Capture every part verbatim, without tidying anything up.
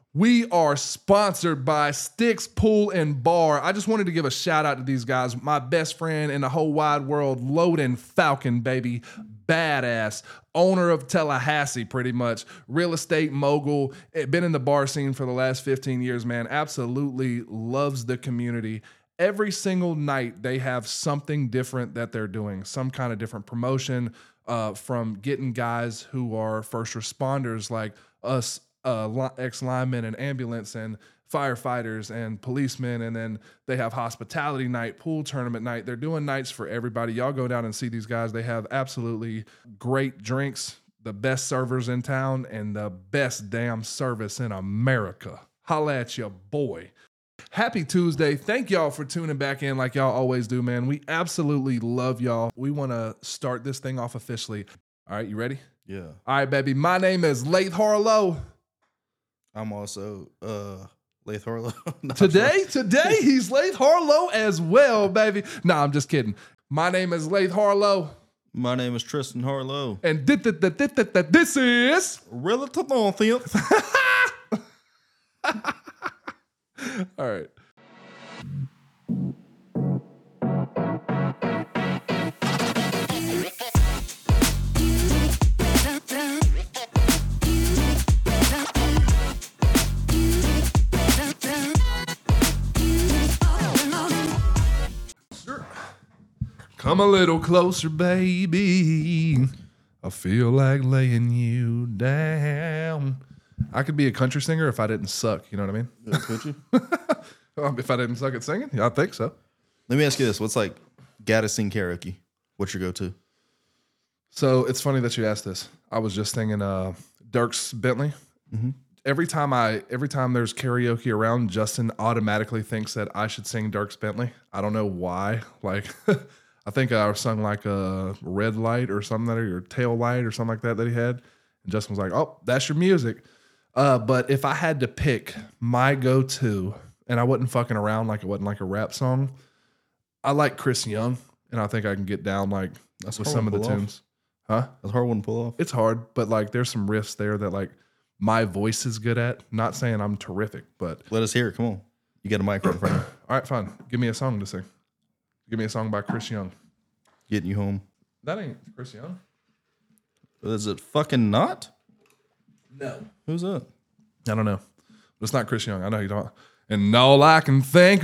We are sponsored by Sticks Pool and Bar. I just wanted to give a shout out to these guys. My best friend in the whole wide world, Loden Falcon, baby. Badass. Owner of Tallahassee, pretty much. Real estate mogul. Been in the bar scene for the last fifteen years, man. Absolutely loves the community. Every single night, they have something different that they're doing. Some kind of different promotion uh, from getting guys who are first responders like us, Uh, ex-linemen and ambulance and firefighters and policemen, and then they have hospitality night, pool tournament night. They're doing nights for everybody. Y'all go down and see these guys. They have absolutely great drinks, the best servers in town, and the best damn service in America. Holla at your boy. Happy Tuesday. Thank y'all for tuning back in like y'all always do, man. We absolutely love y'all. We want to start this thing off officially. All right, you ready? Yeah. All right, baby. My name is Laith Harlow. I'm also uh, Laith Harlow. no, today, today he's Laith Harlow as well, baby. No, I'm just kidding. My name is Laith Harlow. My name is Tristan Harlow. And th- th- th- th- th- th- this is Relative Nonsense. All right. Come a little closer, baby. I feel like laying you down. I could be a country singer if I didn't suck. You know what I mean? Yeah, could you? um, if I didn't suck at singing? Yeah, I think so. Let me ask you this. What's like, gotta sing karaoke? What's your go-to? So it's funny that you asked this. I was just singing uh, Dierks Bentley. Mm-hmm. Every time I, every time there's karaoke around, Justin automatically thinks that I should sing Dierks Bentley. I don't know why. Like... I think I sung like a red light or something, or your tail light or something like that that he had. And Justin was like, oh, that's your music. Uh, but if I had to pick my go-to, and I wasn't fucking around like it wasn't like a rap song, I like Chris Young, and I think I can get down like that's with some of the tunes. Huh? That's a hard one to pull off. It's hard, but like there's some riffs there that like my voice is good at. Not saying I'm terrific, but. Let us hear it. Come on. You got a mic right in front of you. All right, fine. Give me a song to sing. Give me a song by Chris Young. Getting you home. That ain't Chris Young. Is it fucking not? No. Who's that? I don't know. But it's not Chris Young. I know you don't. And all I can think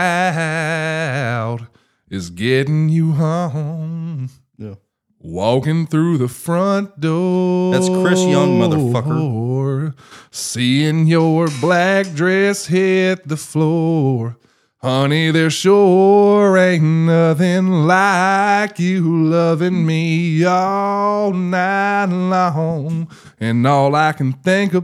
about is getting you home. Yeah. Walking through the front door. That's Chris Young, motherfucker. Seeing your black dress hit the floor. Honey, there sure ain't nothing like you loving me all night long. And all I can think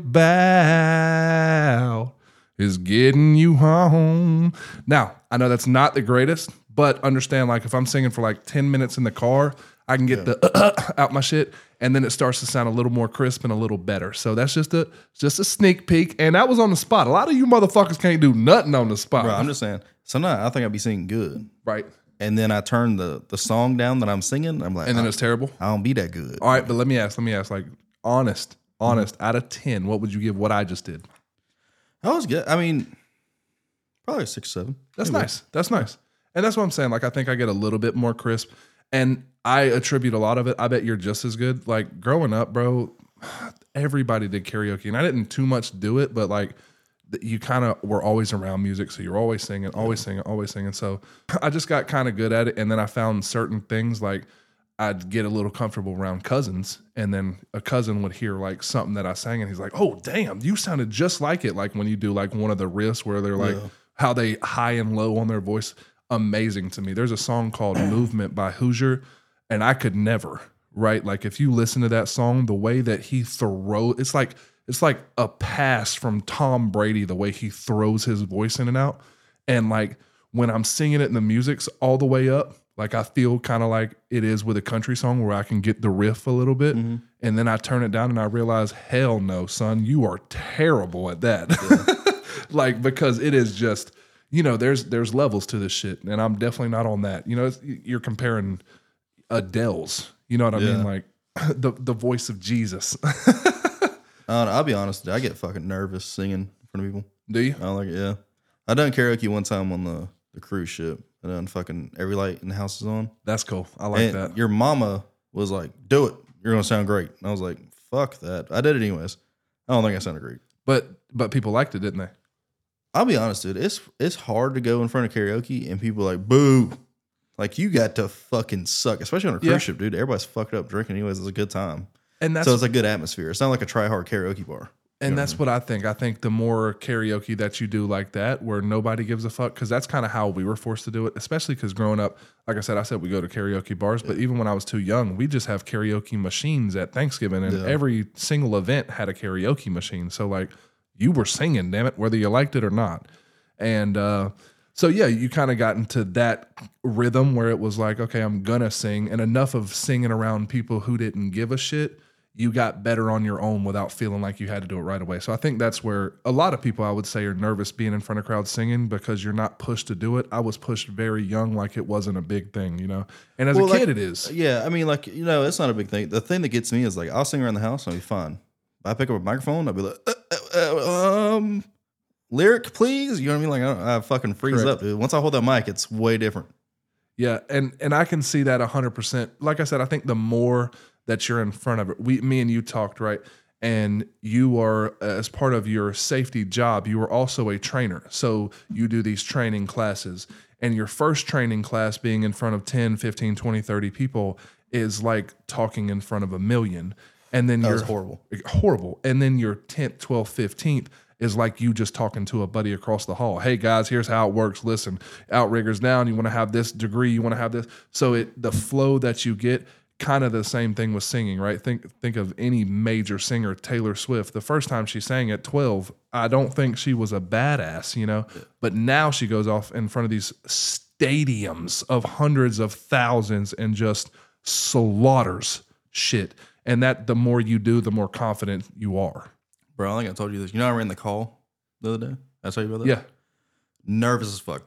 about is getting you home. Now, I know that's not the greatest, but understand, like, if I'm singing for like ten minutes in the car, I can get yeah. the uh, uh, out my shit, and then it starts to sound a little more crisp and a little better. So that's just a just a sneak peek, and that was on the spot. A lot of you motherfuckers can't do nothing on the spot. Bro, I'm just saying, sometimes I think I'd be singing good. Right. And then I turn the, the song down that I'm singing, I'm like, and then it's terrible? I don't be that good. All right, but let me ask, let me ask, like, honest, honest, mm-hmm. out of ten, what would you give what I just did? That was good. I mean, probably a six, seven. That's Maybe. nice. That's nice. And that's what I'm saying. Like, I think I get a little bit more crisp. And I attribute a lot of it. I bet you're just as good. Like, growing up, bro, everybody did karaoke. And I didn't too much do it, but, like, you kind of were always around music. So you're always singing, always singing, always singing. So I just got kind of good at it. And then I found certain things, like, I'd get a little comfortable around cousins. And then a cousin would hear, like, something that I sang. And he's like, oh, damn, you sounded just like it. Like, when you do, like, one of the riffs where they're, like, yeah. how they high and low on their voice. Amazing to me. There's a song called Movement by Hoosier, and I could never, right? Like, if you listen to that song, the way that he throws, it's like it's like a pass from Tom Brady, the way he throws his voice in and out. And like when I'm singing it and the music's all the way up, like I feel kind of like it is with a country song where I can get the riff a little bit. Mm-hmm. And then I turn it down and I realize, hell no, son, you are terrible at that. Yeah. Like, because it is just, you know, there's there's levels to this shit, and I'm definitely not on that. You know, it's, you're comparing Adele's. You know what I yeah. mean? Like the the voice of Jesus. I don't know, I'll be honest, I get fucking nervous singing in front of people. Do you? I don't like it. Yeah, I done karaoke one time on the, the cruise ship. I done fucking every light in the house is on. That's cool. I like and that. Your mama was like, "Do it. You're gonna sound great." And I was like, "Fuck that." I did it anyways. I don't think I sounded great. But but people liked it, didn't they? I'll be honest, dude. It's it's hard to go in front of karaoke and people are like, "Boo." Like, you got to fucking suck, especially on a cruise Yeah. ship, dude. Everybody's fucked up drinking anyways. It's a good time. And that's So it's a good atmosphere. It's not like a try-hard karaoke bar. and that's what I think. I think the more karaoke that you do like that, where nobody gives a fuck, because that's kind of how we were forced to do it, especially because growing up, like I said, I said we go to karaoke bars, but even when I was too young, we just have karaoke machines at Thanksgiving, and Yeah. every single event had a karaoke machine. So, like, you were singing, damn it, whether you liked it or not. And uh, so, yeah, you kind of got into that rhythm where it was like, okay, I'm going to sing, and enough of singing around people who didn't give a shit. You got better on your own without feeling like you had to do it right away. So I think that's where a lot of people, I would say, are nervous being in front of crowds singing because you're not pushed to do it. I was pushed very young, like it wasn't a big thing, you know? And as Well, a kid, like, it is. Yeah, I mean, like, you know, it's not a big thing. The thing that gets me is, like, I'll sing around the house and I'll be fine. I pick up a microphone, I'll be like, uh, uh, um, lyric, please. You know what I mean? Like, I, don't, I fucking freeze Correct. up, dude. Once I hold that mic, it's way different. Yeah, and and I can see that one hundred percent. Like I said, I think the more that you're in front of it, we, me and you talked, right? And you are, as part of your safety job, you are also a trainer. So you do these training classes. And your first training class being in front of ten, fifteen, twenty, thirty people is like talking in front of a million. And then That you're was horrible. horrible. And then your tenth, twelfth, fifteenth is like you just talking to a buddy across the hall. Hey guys, here's how it works. Listen, outriggers down. You want to have this degree. You want to have this. So it the flow that you get, kind of the same thing with singing, right? Think think of any major singer, Taylor Swift. The first time she sang at twelve, I don't think she was a badass, you know. But now she goes off in front of these stadiums of hundreds of thousands and just slaughters shit. And that the more you do, the more confident you are. Bro, I think I told you this. You know, I ran the call the other day. I told you about that? Yeah. Nervous as fuck.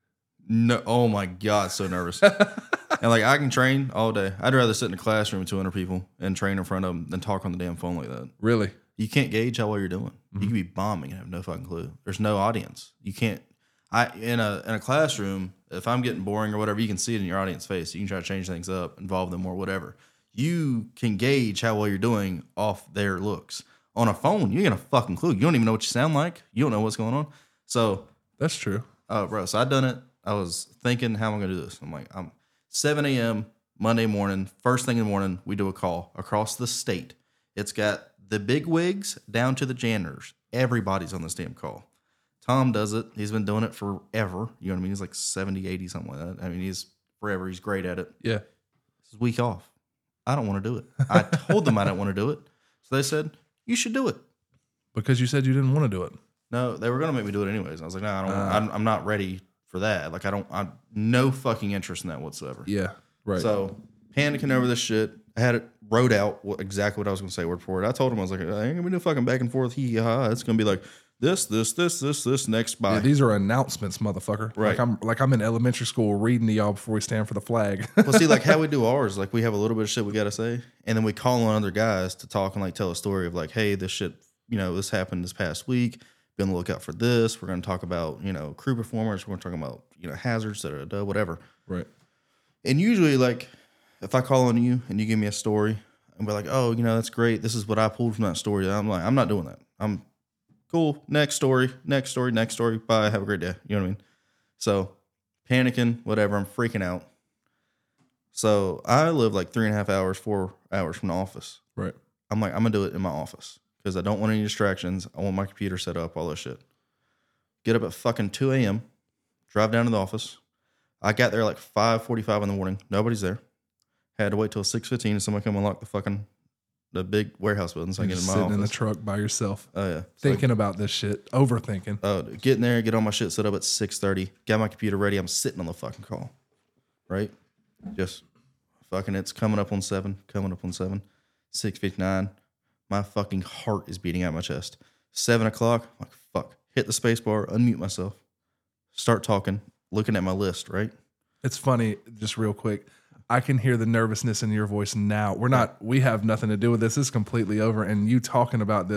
No, oh my God, so nervous. And like, I can train all day. I'd rather sit in a classroom with two hundred people and train in front of them than talk on the damn phone like that. Really? You can't gauge how well you're doing. Mm-hmm. You could be bombing and have no fucking clue. There's no audience. You can't. I in a in a classroom, if I'm getting boring or whatever, you can see it in your audience face. You can try to change things up, involve them more, whatever. You can gauge how well you're doing off their looks. On a phone, you ain't got a fucking clue. You don't even know what you sound like. You don't know what's going on. So, That's true. oh, bro. So I done it. I was thinking, how am I gonna do this? I'm like, I'm seven a.m. Monday morning. First thing in the morning, we do a call across the state. It's got the big wigs down to the janitors. Everybody's on this damn call. Tom does it. He's been doing it forever. You know what I mean? He's like seventy, eighty, something like that. I mean, he's forever. He's great at it. Yeah. This is week off. I don't want to do it. I told them I don't want to do it. So they said, you should do it. Because you said you didn't want to do it. No, they were going to make me do it anyways. I was like, no, nah, I don't. Uh, I'm, I'm not ready for that. Like, I don't. I'm no fucking interest in that whatsoever. Yeah. Right. So panicking over this shit. I had it wrote out what, exactly what I was going to say word for word. I told him I was like, I ain't gonna be no fucking back and forth. Hee hee ha. It's going to be like this, this, this, this, this. Next, bye. Yeah, these are announcements, motherfucker. Right. Like I'm like I'm in elementary school reading to y'all before we stand for the flag. Well, see, like how we do ours, like we have a little bit of shit we got to say, and then we call on other guys to talk and like tell a story of like, hey, this shit, you know, this happened this past week. Be on the lookout for this. We're going to talk about, you know, crew performers. We're going to talk about, you know, hazards, da, da, da, whatever. Right. And usually, like, if I call on you and you give me a story, and we're like, oh, you know, that's great. This is what I pulled from that story. I'm like, I'm not doing that. I'm cool. Next story, next story, next story. Bye. Have a great day. You know what I mean? So panicking, whatever. I'm freaking out. So I live like three and a half hours, four hours from the office. Right. I'm like, I'm going to do it in my office because I don't want any distractions. I want my computer set up, all this shit. Get up at fucking two a.m., drive down to the office. I got there like five forty-five in the morning. Nobody's there. Had to wait till six fifteen and someone come unlock the fucking the big warehouse building so I You're can get just in my sitting in the office. truck by yourself, Oh, yeah. It's thinking about this shit, overthinking. Uh, getting there, get all my shit set up at six thirty. Got my computer ready. I'm sitting on the fucking call. Right? Just fucking, it's coming up on seven. Coming up on seven. six fifty-nine. My fucking heart is beating out my chest. seven o'clock. I'm like, fuck. Hit the space bar. Unmute myself. Start talking. Looking at my list, right? It's funny, just real quick. I can hear the nervousness in your voice now. We're not, we have nothing to do with this. This is completely over. And you talking about this,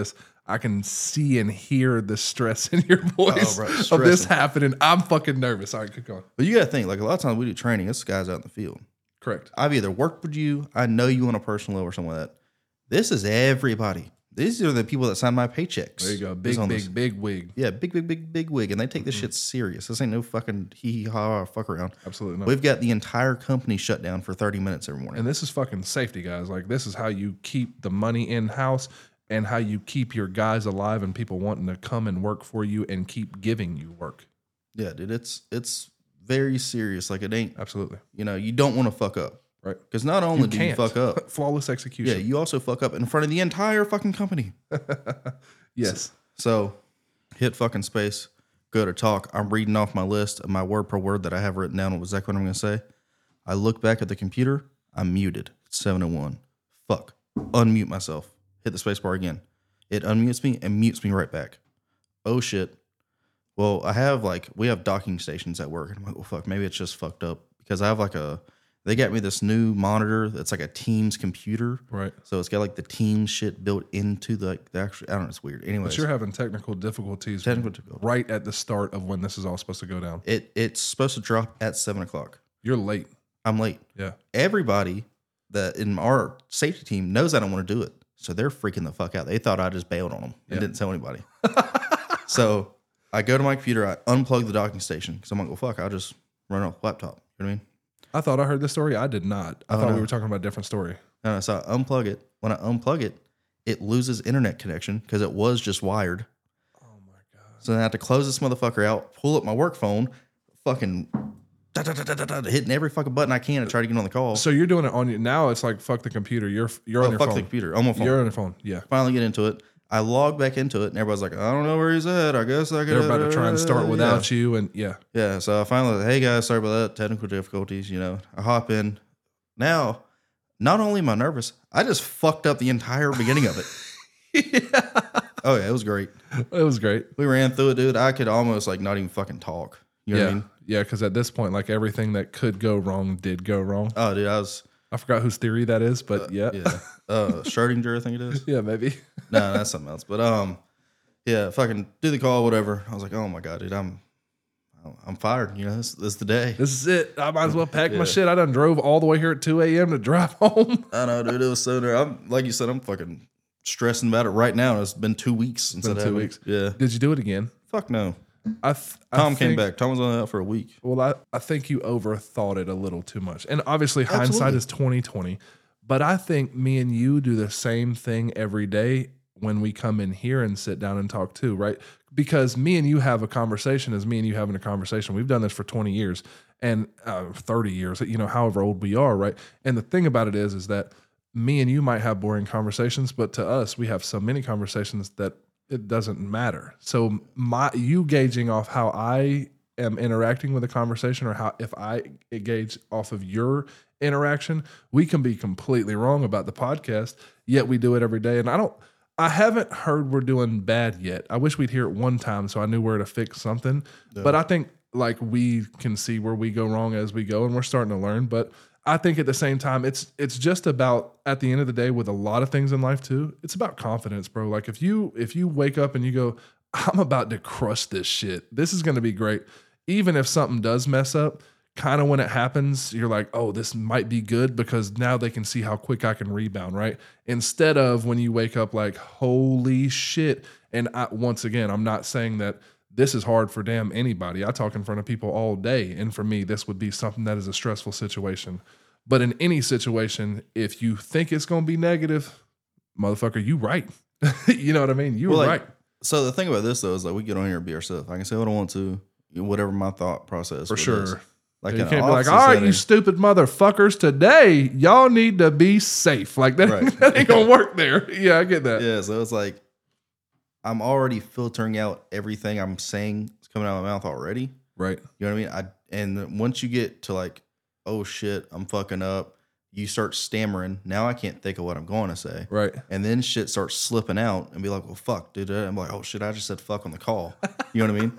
I can see and hear the stress in your voice Oh, bro, of this stressing. happening. I'm fucking nervous. All right, keep going. But you got to think, like a lot of times we do training, this guy's out in the field. Correct. I've either worked with you, I know you on a personal level or something like that. This is everybody. These are the people that sign my paychecks. There you go. It's Big, on big, this- big wig. Yeah, big, big, big, big wig. And they take this shit serious. This ain't no fucking hee hee ha ha fuck around. Absolutely not. We've got the entire company shut down for thirty minutes every morning. And this is fucking safety, guys. Like, this is how you keep the money in house and how you keep your guys alive and people wanting to come and work for you and keep giving you work. Yeah, dude, it's it's very serious. Like it ain't, Absolutely. you know, you don't want to fuck up. Right. Because not only You do can't. you fuck up, Flawless yeah, execution. you also fuck up in front of the entire fucking company. Yes. So hit fucking space, go to talk. I'm reading off my list of my word per word that I have written down. What exactly what I'm going to say. I look back at the computer. I'm muted. It's seven oh one. Fuck. Unmute myself. Hit the space bar again. It unmutes me and mutes me right back. Oh shit. Well, I have like, we have docking stations at work. And I'm like, well, fuck, maybe it's just fucked up because I have like a, they got me this new monitor that's like a Teams computer. Right. So it's got like the Teams shit built into the, like, the actual, I don't know, it's weird. Anyways, But you're having technical difficulties technical difficulty. right at the start of when this is all supposed to go down. It it's supposed to drop at seven o'clock. You're late. I'm late. Yeah. Everybody that in our safety team knows I don't want to do it, so they're freaking the fuck out. They thought I just bailed on them and Yeah. didn't tell anybody. So I go to my computer, I unplug the docking station because I'm like, well, fuck, I'll just run off the laptop. You know what I mean? I thought I heard this story. I did not. I Oh, thought no. we were talking about a different story. No, so I unplug it. When I unplug it, it loses internet connection because it was just wired. Oh my God. So then I have to close this motherfucker out, pull up my work phone, fucking da, da, da, da, da, da, hitting every fucking button I can to try to get on the call. So you're doing it on you now. It's like fuck the computer. You're you're on Oh, your fuck phone. the computer. I'm on my phone. You're on your phone. Yeah. Finally get into it. I log back into it, and everybody's like, I don't know where he's at. I guess I could. They're about to try and start without you, and yeah. Yeah, so I finally, like, hey guys, sorry about that. Technical difficulties, you know. I hop in. Now, not only am I nervous, I just fucked up the entire beginning of it. yeah. Oh, yeah, it was great. It was great. We ran through it, dude. I could almost like not even fucking talk. You know yeah. what I mean? Yeah, because at this point, like everything that could go wrong did go wrong. Oh, dude, I was. I forgot whose theory that is, but yeah. Yeah. Uh, Schrodinger, I think it is. Yeah, maybe. No, that's something else. But um, yeah, fucking do the call, whatever. I was like, oh my god, dude, I'm, I'm fired. You know, this, this is the day. This is it. I might as well pack Yeah. my shit. I done drove all the way here at two a.m. to drive home. I know, dude. It was so there. I'm like you said, I'm fucking stressing about it right now. It's been two weeks since been it two happened. weeks. Yeah. Did you do it again? Fuck no. I th- Tom I came think, back. Tom was only out for a week. Well, I, I think you overthought it a little too much. And obviously hindsight Absolutely. is twenty twenty. But I think me and you do the same thing every day when we come in here and sit down and talk too, right? Because me and you have a conversation as me and you having a conversation. We've done this for twenty years and uh, thirty years, you know, however old we are, right? And the thing about it is, is that me and you might have boring conversations, but to us, we have so many conversations that it doesn't matter. So my you gauging off how I am interacting with a conversation or how if I gauge off of your interaction, we can be completely wrong about the podcast, yet we do it every day. And I don't I haven't heard we're doing bad yet. I wish we'd hear it one time so I knew where to fix something. Yeah. But I think like we can see where we go wrong as we go and we're starting to learn. But I think at the same time, it's it's just about at the end of the day with a lot of things in life too. It's about confidence, bro. Like if you if you wake up and you go, I'm about to crush this shit. This is going to be great. Even if something does mess up, kind of when it happens, you're like, oh, this might be good because now they can see how quick I can rebound, right? Instead of when you wake up like, holy shit. And I, once again, I'm not saying that this is hard for damn anybody. I talk in front of people all day. And for me, this would be something that is a stressful situation. But in any situation, if you think it's going to be negative, motherfucker, you right. You know what I mean? You Well, were like, right. So the thing about this though is like we get on here and be ourselves. I can say what I want to, whatever my thought process For with sure. is. Like You in can't an be like, office all right, setting- you stupid motherfuckers, today y'all need to be safe. Like that, Right. that ain't gonna work there. Yeah, I get that. Yeah, so it's like I'm already filtering out everything I'm saying is coming out of my mouth already. Right. You know what I mean? I and once you get to like, oh shit, I'm fucking up, you start stammering. Now I can't think of what I'm going to say. Right. And then shit starts slipping out and be like, well, fuck, dude. I'm like, oh shit, I just said fuck on the call. You know what I mean?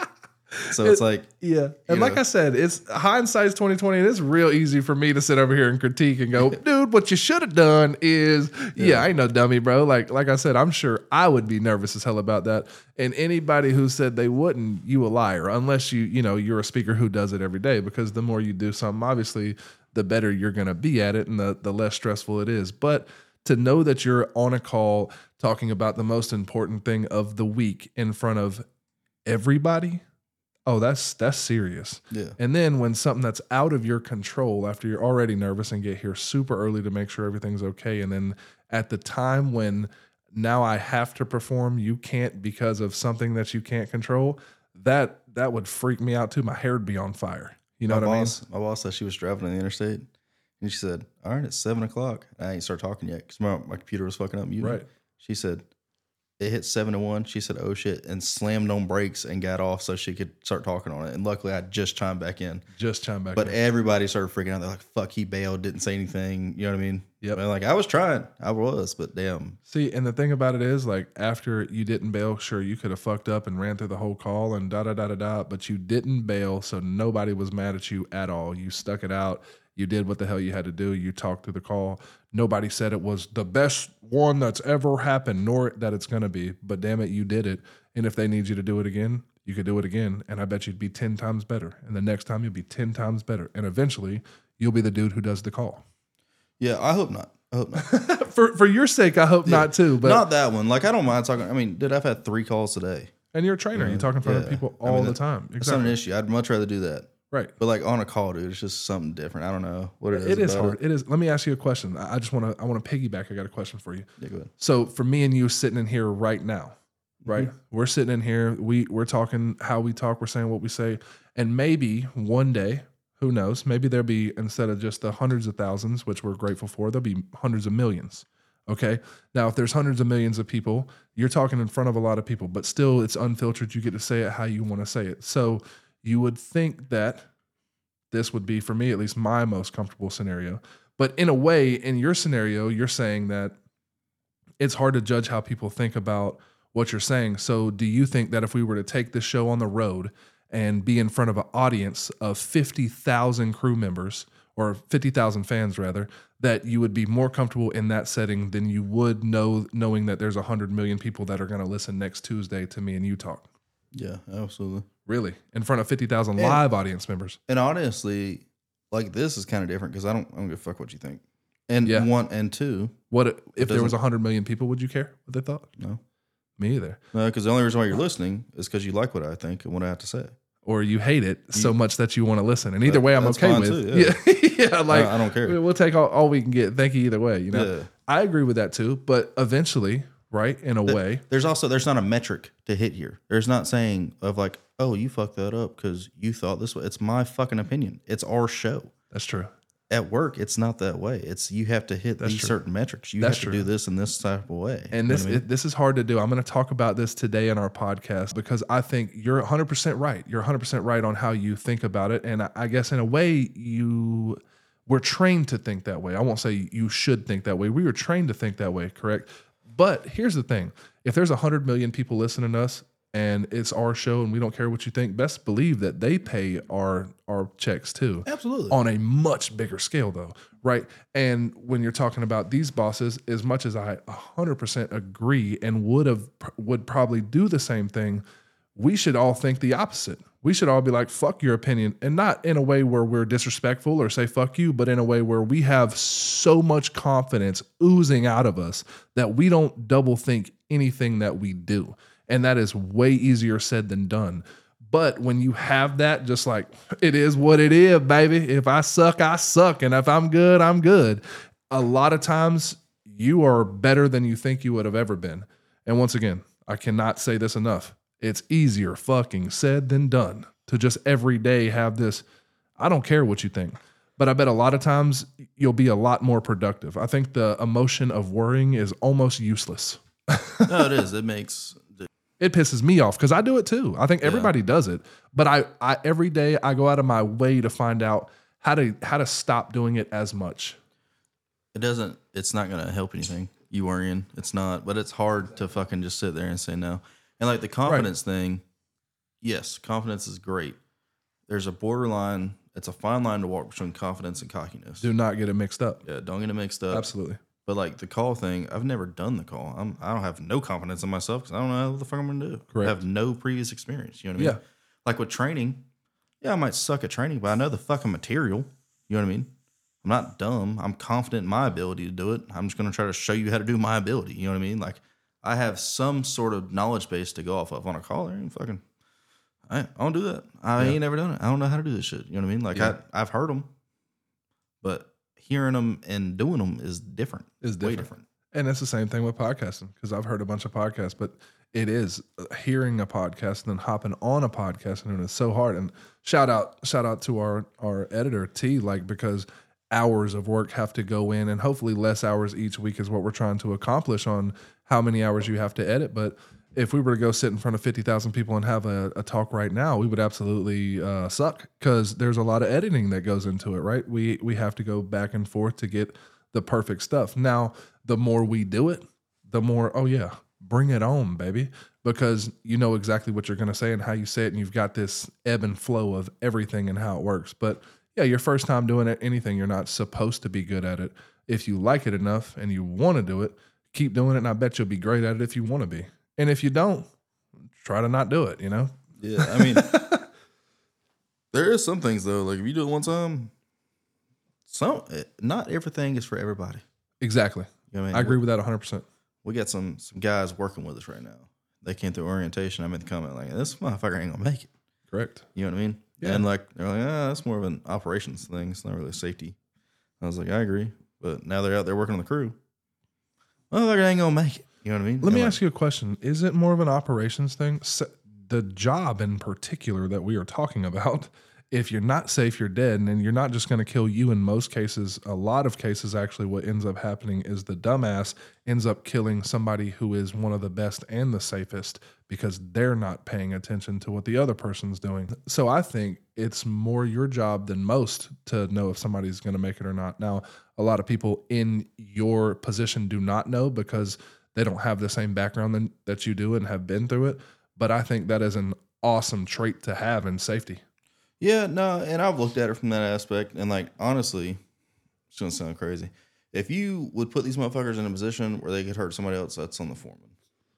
So it's like, yeah. And like know. I said, it's hindsight's twenty twenty, and it's real easy for me to sit over here and critique and go, dude, what you should have done is, yeah. yeah, I ain't no dummy, bro. Like, like I said, I'm sure I would be nervous as hell about that. And anybody who said they wouldn't, you a liar, unless you, you know, you're a speaker who does it every day, because the more you do something, obviously, the better you're going to be at it and the, the less stressful it is. But to know that you're on a call talking about the most important thing of the week in front of everybody, oh, that's that's serious. Yeah. And then when something that's out of your control, after you're already nervous and get here super early to make sure everything's okay, and then at the time when now I have to perform, you can't because of something that you can't control, that that would freak me out too. My hair would be on fire. You know my what boss, I mean? My boss said she was driving on the interstate, and she said, all right, it's seven o'clock. I ain't start talking yet because my, my computer was fucking up. Muted. Right. She said, it hit seven to one. She said, oh shit, and slammed on brakes and got off so she could start talking on it. And luckily, I just chimed back in. Just chimed back but in. But everybody started freaking out. They're like, fuck, he bailed, didn't say anything. You know what I mean? Yep. And like, I was trying. I was, but damn. See, and the thing about it is, like, after you didn't bail, sure, you could have fucked up and ran through the whole call and da da da da da, but you didn't bail, so nobody was mad at you at all. You stuck it out. You did what the hell you had to do. You talked through the call. Nobody said it was the best one that's ever happened, nor that it's going to be. But damn it, you did it. And if they need you to do it again, you could do it again. And I bet you'd be ten times better. And the next time you'll be ten times better. And eventually, you'll be the dude who does the call. Yeah, I hope not. I hope not. for for your sake, I hope yeah. not too. But not that one. Like, I don't mind talking. I mean, dude, I've had three calls today. And you're a trainer. Uh, you talk in front yeah. of people all I mean, the time. Exactly. It's not an issue. I'd much rather do that. Right. But like on a call, dude, it's just something different. I don't know what it is. It is hard. It. it is. Let me ask you a question. I just want to I want to piggyback. I got a question for you. Yeah, go ahead. So for me and you sitting in here right now, right? Mm-hmm. We're sitting in here. We we're talking how we talk. We're saying what we say. And maybe one day, who knows? Maybe there'll be, instead of just the hundreds of thousands, which we're grateful for, there'll be hundreds of millions. Okay. Now, if there's hundreds of millions of people, you're talking in front of a lot of people, but still it's unfiltered. You get to say it how you want to say it. So you would think that this would be, for me, at least my most comfortable scenario. But in a way, in your scenario, you're saying that it's hard to judge how people think about what you're saying. So do you think that if we were to take this show on the road and be in front of an audience of fifty thousand crew members, or fifty thousand fans rather, that you would be more comfortable in that setting than you would know knowing that there's one hundred million people that are going to listen next Tuesday to me and you talk? Yeah, absolutely. Really? In front of fifty thousand live audience members? And honestly, like, this is kind of different because I don't, I don't give a fuck what you think. And yeah. one and two. What if, if there was one hundred million people, would you care what they thought? No. Me either. No, because the only reason why you're listening is because you like what I think and what I have to say. Or you hate it so much that you want to listen. And either way, I'm That's okay fine with. Too, yeah. yeah. yeah, like I, I don't care. We'll take all, all we can get. Thank you either way. You know, yeah. I agree with that too. But eventually, right, in a there, way, there's also there's not a metric to hit here. There's not saying of like, oh, you fucked that up because you thought this way. It's my fucking opinion. It's our show. That's true. At work, it's not that way. It's you have to hit That's these true. certain metrics. You That's have to true. do this in this type of way. And this you know what I mean? it, this is hard to do. I'm going to talk about this today in our podcast because I think you're one hundred percent right. You're one hundred percent right on how you think about it. And I, I guess in a way, you we're trained to think that way. I won't say you should think that way. We were trained to think that way, correct? But here's the thing. If there's one hundred million people listening to us and it's our show and we don't care what you think, best believe that they pay our our checks too. Absolutely. On a much bigger scale though, right? And when you're talking about these bosses, as much as I one hundred percent agree and would have would probably do the same thing, we should all think the opposite. We should all be like, fuck your opinion, and not in a way where we're disrespectful or say fuck you, but in a way where we have so much confidence oozing out of us that we don't double think anything that we do. And that is way easier said than done. But when you have that, just like, it is what it is, baby. If I suck, I suck. And if I'm good, I'm good. A lot of times you are better than you think you would have ever been. And once again, I cannot say this enough. It's easier fucking said than done to just every day have this, I don't care what you think. But I bet a lot of times you'll be a lot more productive. I think the emotion of worrying is almost useless. No, it is. It makes... It pisses me off because I do it too. I think everybody yeah. does it. But I, I every day I go out of my way to find out how to how to stop doing it as much. It doesn't, it's not going to help anything. You worrying. It's not, but it's hard to fucking just sit there and say no. And like the confidence right. thing, yes, confidence is great. There's a borderline. It's a fine line to walk between confidence and cockiness. Do not get it mixed up. Yeah, don't get it mixed up. Absolutely. But like the call thing, I've never done the call. I'm I don't have no confidence in myself because I don't know what the fuck I'm gonna do. Correct. I have no previous experience. You know what I mean? Yeah. Like with training, yeah, I might suck at training, but I know the fucking material. You know what I mean? I'm not dumb. I'm confident in my ability to do it. I'm just gonna try to show you how to do my ability. You know what I mean? Like I have some sort of knowledge base to go off of on a call. There ain't fucking. I, I don't do that. I Yeah. ain't never done it. I don't know how to do this shit. You know what I mean? Like Yeah. I I've heard them, but hearing them and doing them is different. Is Way different. different. And it's the same thing with podcasting because I've heard a bunch of podcasts, but it is uh, hearing a podcast and then hopping on a podcast and it's so hard. And shout out, shout out to our our editor T, like because hours of work have to go in, and hopefully less hours each week is what we're trying to accomplish on how many hours you have to edit. But if we were to go sit in front of fifty thousand people and have a, a talk right now, we would absolutely uh, suck because there's a lot of editing that goes into it, right? We we have to go back and forth to get the perfect stuff. Now, the more we do it, the more, oh yeah, bring it on, baby, because you know exactly what you're going to say and how you say it, and you've got this ebb and flow of everything and how it works. But yeah, your first time doing it, anything, you're not supposed to be good at it. If you like it enough and you want to do it, keep doing it, and I bet you'll be great at it if you want to be. And if you don't, try to not do it, you know? Yeah, I mean, there is some things though. Like if you do it one time, some not everything is for everybody. Exactly. You know what I mean? I agree with that one hundred percent. We got some some guys working with us right now. They came through orientation. I made the comment like, "This motherfucker ain't gonna make it." Correct. You know what I mean? Yeah. And like they're like, "Ah, that's more of an operations thing. It's not really safety." I was like, "I agree," but now they're out there working on the crew. Motherfucker ain't gonna make it. You know what I mean? Let me And, like, ask you a question. Is it more of an operations thing? So the job in particular that we are talking about, if you're not safe, you're dead. And then you're not just going to kill you in most cases. A lot of cases, actually, what ends up happening is the dumbass ends up killing somebody who is one of the best and the safest because they're not paying attention to what the other person's doing. So I think it's more your job than most to know if somebody's going to make it or not. Now, a lot of people in your position do not know because they don't have the same background than, that you do and have been through it. But I think that is an awesome trait to have in safety. Yeah, no, and I've looked at it from that aspect, and like honestly, it's gonna sound crazy. If you would put these motherfuckers in a position where they could hurt somebody else, that's on the foreman.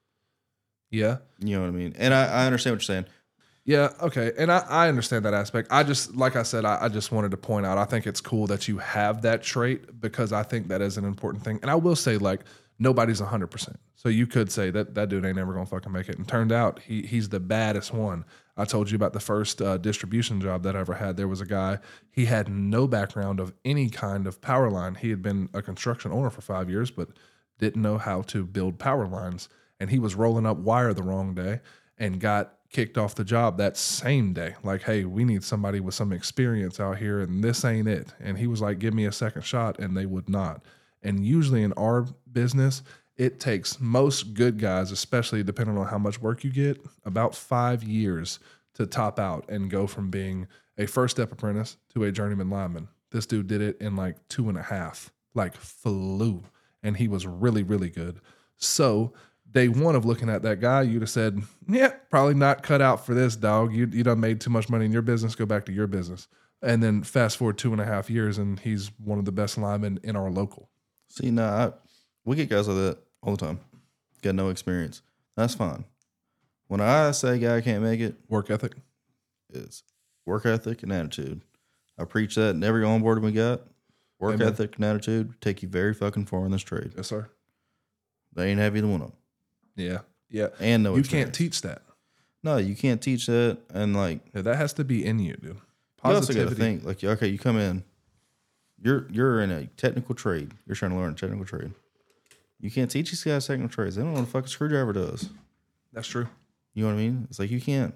Yeah. You know what I mean? And I, I understand what you're saying. Yeah, okay. And I, I understand that aspect. I just, like I said, I, I just wanted to point out, I think it's cool that you have that trait because I think that is an important thing. And I will say, like, nobody's one hundred percent. So you could say that that dude ain't never going to fucking make it. And turned out he he's the baddest one. I told you about the first uh, distribution job that I ever had. There was a guy, he had no background of any kind of power line. He had been a construction owner for five years, but didn't know how to build power lines. And he was rolling up wire the wrong day and got kicked off the job that same day. Like, hey, we need somebody with some experience out here and this ain't it. And he was like, give me a second shot. And they would not. And usually in our business, it takes most good guys, especially depending on how much work you get, about five years to top out and go from being a first step apprentice to a journeyman lineman. This dude did it in like two and a half, like flew. And he was really, really good. So day one of looking at that guy, you'd have said, yeah, probably not cut out for this, dog. You, you done made too much money in your business. Go back to your business. And then fast forward two and a half years, and he's one of the best linemen in our local. See, nah, I, we get guys like that all the time. Got no experience. That's fine. When I say a guy can't make it, Work ethic. it's work ethic and attitude. I preach that in every onboarding we got. Work Amen. ethic and attitude take you very fucking far in this trade. Yes, sir. They ain't have either one of them. Yeah. Yeah. And no You experience. can't teach that. No, you can't teach that. And like, Yeah, that has to be in you, dude. you also got to Positivity. think like, okay, you come in, you're you're in a technical trade. You're trying to learn a technical trade. You can't teach these guys technical trades. They don't know what a fucking screwdriver does. That's true. You know what I mean? It's like you can't.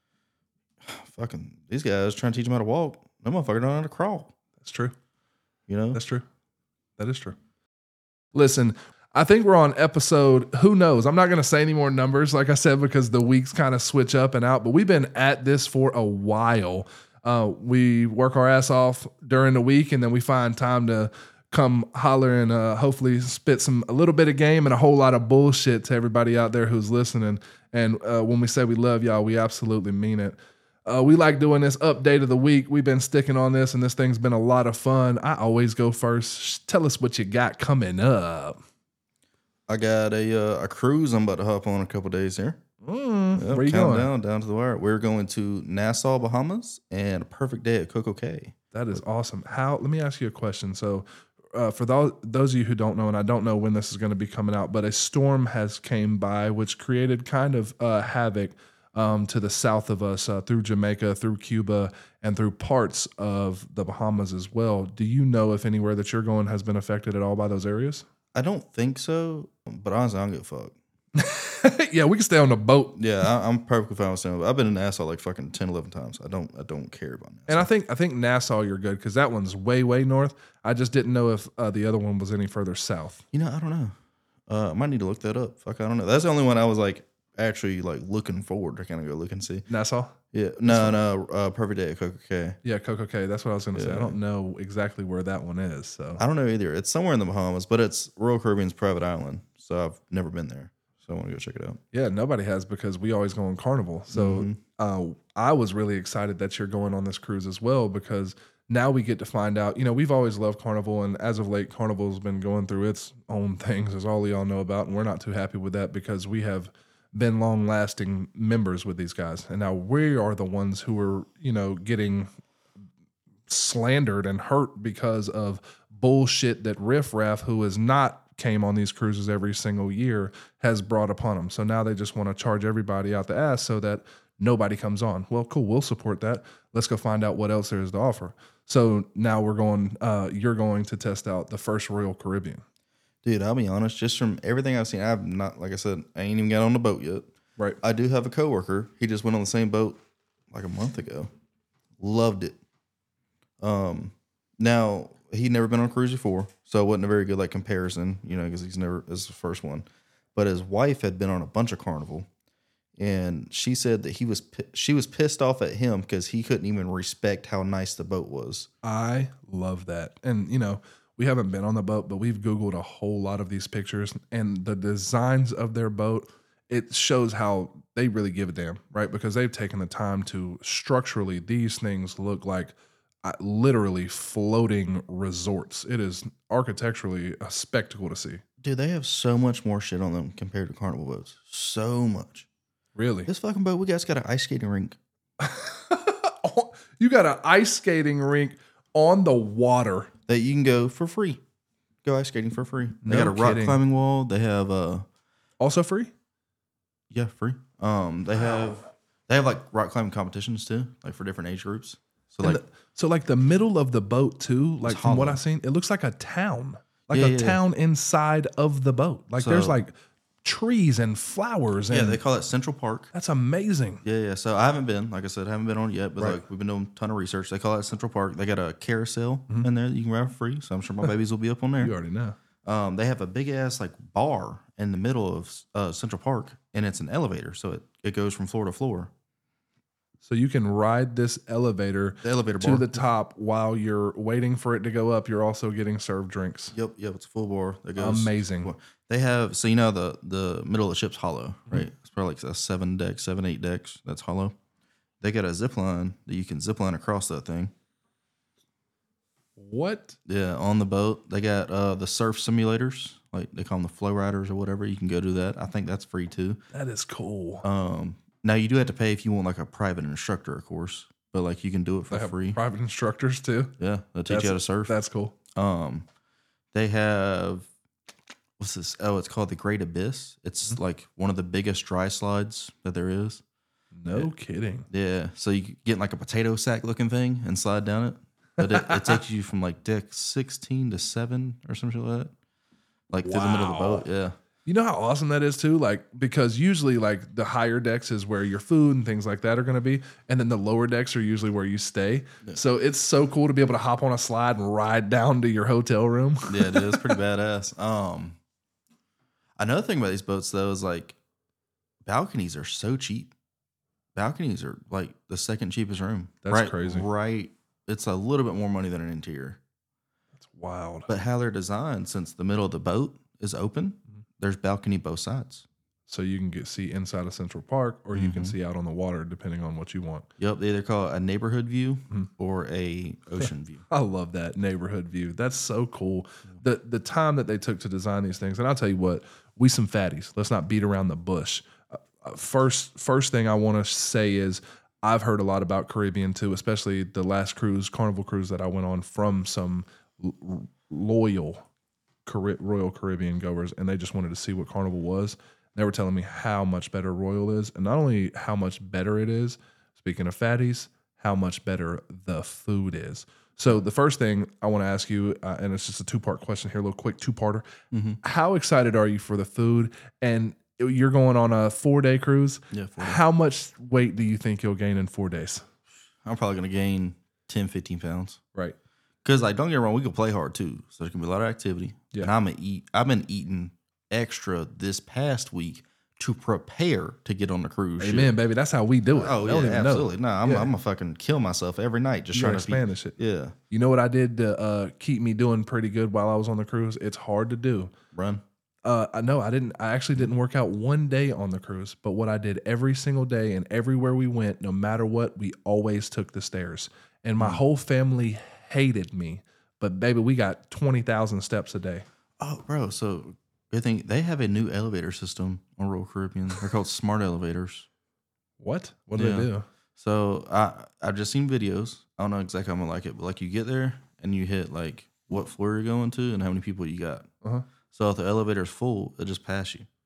Fucking these guys trying to teach them how to walk. No motherfucker don't know how to crawl. That's true. You know? That's true. That is true. Listen, I think we're on episode, who knows? I'm not going to say any more numbers, like I said, because the weeks kind of switch up and out, but we've been at this for a while. Uh, we work our ass off during the week, and then we find time to come holler and uh, hopefully spit some a little bit of game and a whole lot of bullshit to everybody out there who's listening. And uh, when we say we love y'all, we absolutely mean it. Uh, we like doing this update of the week. We've been sticking on this, and this thing's been a lot of fun. I always go first. Tell us what you got coming up. I got a uh, a cruise I'm about to hop on in a couple days here. Mm, Yep, where you going? Down, down to the wire. We're going to Nassau, Bahamas, and a perfect day at Coco Cay. That is awesome. How? Let me ask you a question. So, uh, for those those of you who don't know, and I don't know when this is going to be coming out, but a storm has came by, which created kind of uh, havoc um, to the south of us uh, through Jamaica, through Cuba, and through parts of the Bahamas as well. Do you know if anywhere that you're going has been affected at all by those areas? I don't think so, but honestly, I don't give a fuck. Yeah, we can stay on the boat. Yeah, I, I'm perfectly fine with saying it. I've been in Nassau like fucking ten, eleven times. I don't I don't care about Nassau. And I think I think Nassau you're good because that one's way way north. I just didn't know if uh, the other one was any further south. You know, I don't know. Uh, I might need to look that up. Fuck, I don't know. That's the only one I was like actually like looking forward to kind of go look and see. Nassau? Yeah, no, no. Uh, perfect day at Coco Cay. Yeah, Coco Cay. That's what I was going to say. I Yeah. don't know exactly where that one is. So I don't know either. It's somewhere in the Bahamas, but it's Royal Caribbean's private island, so I've never been there. So I want to go check it out. yeah, nobody has because we always go on Carnival. So Mhm. uh, I was really excited that you're going on this cruise as well because now we get to find out. You know, we've always loved Carnival, and as of late, Carnival's been going through its own things, as all of y'all know about, and we're not too happy with that because we have been long-lasting members with these guys, and now we are the ones who are, you know, getting slandered and hurt because of bullshit that Riff Raff, who is not came on these cruises every single year, has brought upon them. So now they just want to charge everybody out the ass so that nobody comes on. Well, cool, we'll support that. Let's go find out what else there is to offer. So now we're going, uh, you're going to test out the first Royal Caribbean. Dude, I'll be honest, just from everything I've seen, I've not, like I said, I ain't even got on the boat yet. Right. I do have a coworker. He just went on the same boat like a month ago. Loved it. Um, now he'd never been on a cruise before, so it wasn't a very good like comparison, you know, because he's never this is the first one. But his wife had been on a bunch of Carnival, and she said that he was pi- she was pissed off at him because he couldn't even respect how nice the boat was. I love that. And, you know, we haven't been on the boat, but we've Googled a whole lot of these pictures and the designs of their boat. It shows how they really give a damn, right? Because they've taken the time to structurally, these things look like uh, literally floating resorts. It is architecturally a spectacle to see. Dude, they have so much more shit on them compared to Carnival boats. So much. Really? This fucking boat, we guys got an ice skating rink. You got an ice skating rink on the water. That you can go for free. Go ice skating for free. They No got a rock kidding. climbing wall. They have uh Also free? yeah, free. Um they have they have like rock climbing competitions too, like for different age groups. So And like the- so like the middle of the boat too, like from what hollow. I've seen, it looks like a town. Like Yeah, a yeah, yeah. town inside of the boat. Like there's So- like trees and flowers and yeah, they call it Central Park. that's amazing. Yeah, yeah. So I haven't been, like I said, I haven't been on it yet, but Right. like we've been doing a ton of research. They call it Central Park. They got a carousel Mhm. in there that you can ride for free. So I'm sure my babies will be up on there. You already know. Um, they have a big ass like bar in the middle of uh, Central Park, and it's an elevator, so it, it goes from floor to floor. So you can ride this elevator The elevator to bar. the top while you're waiting for it to go up. You're also getting served drinks. Yep, yep. It's a full bar that goes. Amazing. They have so you know the the middle of the ship's hollow, Mm-hmm. right? It's probably like a seven deck, seven eight decks. That's hollow. They got a zip line that you can zip line across that thing. What? Yeah, on the boat. They got uh, the surf simulators, like they call them the flow riders or whatever. You can go do that. I think that's free too. That is cool. Um, now you do have to pay if you want like a private instructor, of course, but like you can do it for They have free. private instructors too. Yeah, they'll teach you how to surf. That's cool. Um, they have what's this? Oh, it's called the Great Abyss. It's Mm-hmm. like one of the biggest dry slides that there is. No kidding. Yeah, so you get like a potato sack looking thing and slide down it, but it, it takes you from like deck sixteen to seven or something like that, like through the middle of the Wow. boat. Yeah, You know how awesome that is too? Like, because usually like the higher decks is where your food and things like that are going to be. And then the lower decks are usually where you stay. So it's so cool to be able to hop on a slide and ride down to your hotel room. yeah, it is pretty badass. Um, another thing about these boats though is like balconies are so cheap. Balconies are like the second cheapest room. That's right, crazy. Right, it's a little bit more money than an interior. That's wild. But how they're designed, since the middle of the boat is open, Mm-hmm. there's balcony both sides. So you can get see inside of Central Park, or you Mm-hmm. can see out on the water, depending on what you want. Yep, they either call it a neighborhood view Mm-hmm. or a ocean view. I love that neighborhood view. That's so cool. The the time that they took to design these things, and I'll tell you what, we some fatties. Let's not beat around the bush. Uh, uh, first first thing I want to say is I've heard a lot about Caribbean too, especially the last cruise, Carnival cruise that I went on from some l- loyal Cari- Royal Caribbean goers, and they just wanted to see what Carnival was. They were telling me how much better Royal is, and not only how much better it is, speaking of fatties, how much better the food is. So the first thing I want to ask you, uh, and it's just a two-part question here, a little quick two-parter. Mm-hmm. How excited are you for the food? And you're going on a four-day cruise. Yeah, four days. How much weight do you think you'll gain in four days? I'm probably going to gain ten, fifteen pounds. Right. Because, like, don't get me wrong, we can play hard too. So there's going to be a lot of activity. Yeah. And I'm going to eat. I've been eating extra this past week to prepare to get on the cruise ship. Amen, baby. That's how we do it. Oh, They don't yeah, even know. absolutely. No, I'm, Yeah. I'm going to fucking kill myself every night just You trying gotta to expand be, this shit. Yeah. You know what I did to uh, keep me doing pretty good while I was on the cruise? It's hard to do. Run. Uh, I know I didn't. I actually didn't work out one day on the cruise, but what I did every single day and everywhere we went, no matter what, we always took the stairs. And my whole family hated me, but baby, we got twenty thousand steps a day. Oh, bro. So good thing they have a new elevator system on Royal Caribbean. They're called smart elevators. What? What do Yeah. they do? So I I've just seen videos. I don't know exactly how I'm gonna like it, but like you get there and you hit like what floor you're going to and how many people you got. Uh-huh. So if the elevator's full, it just pass you.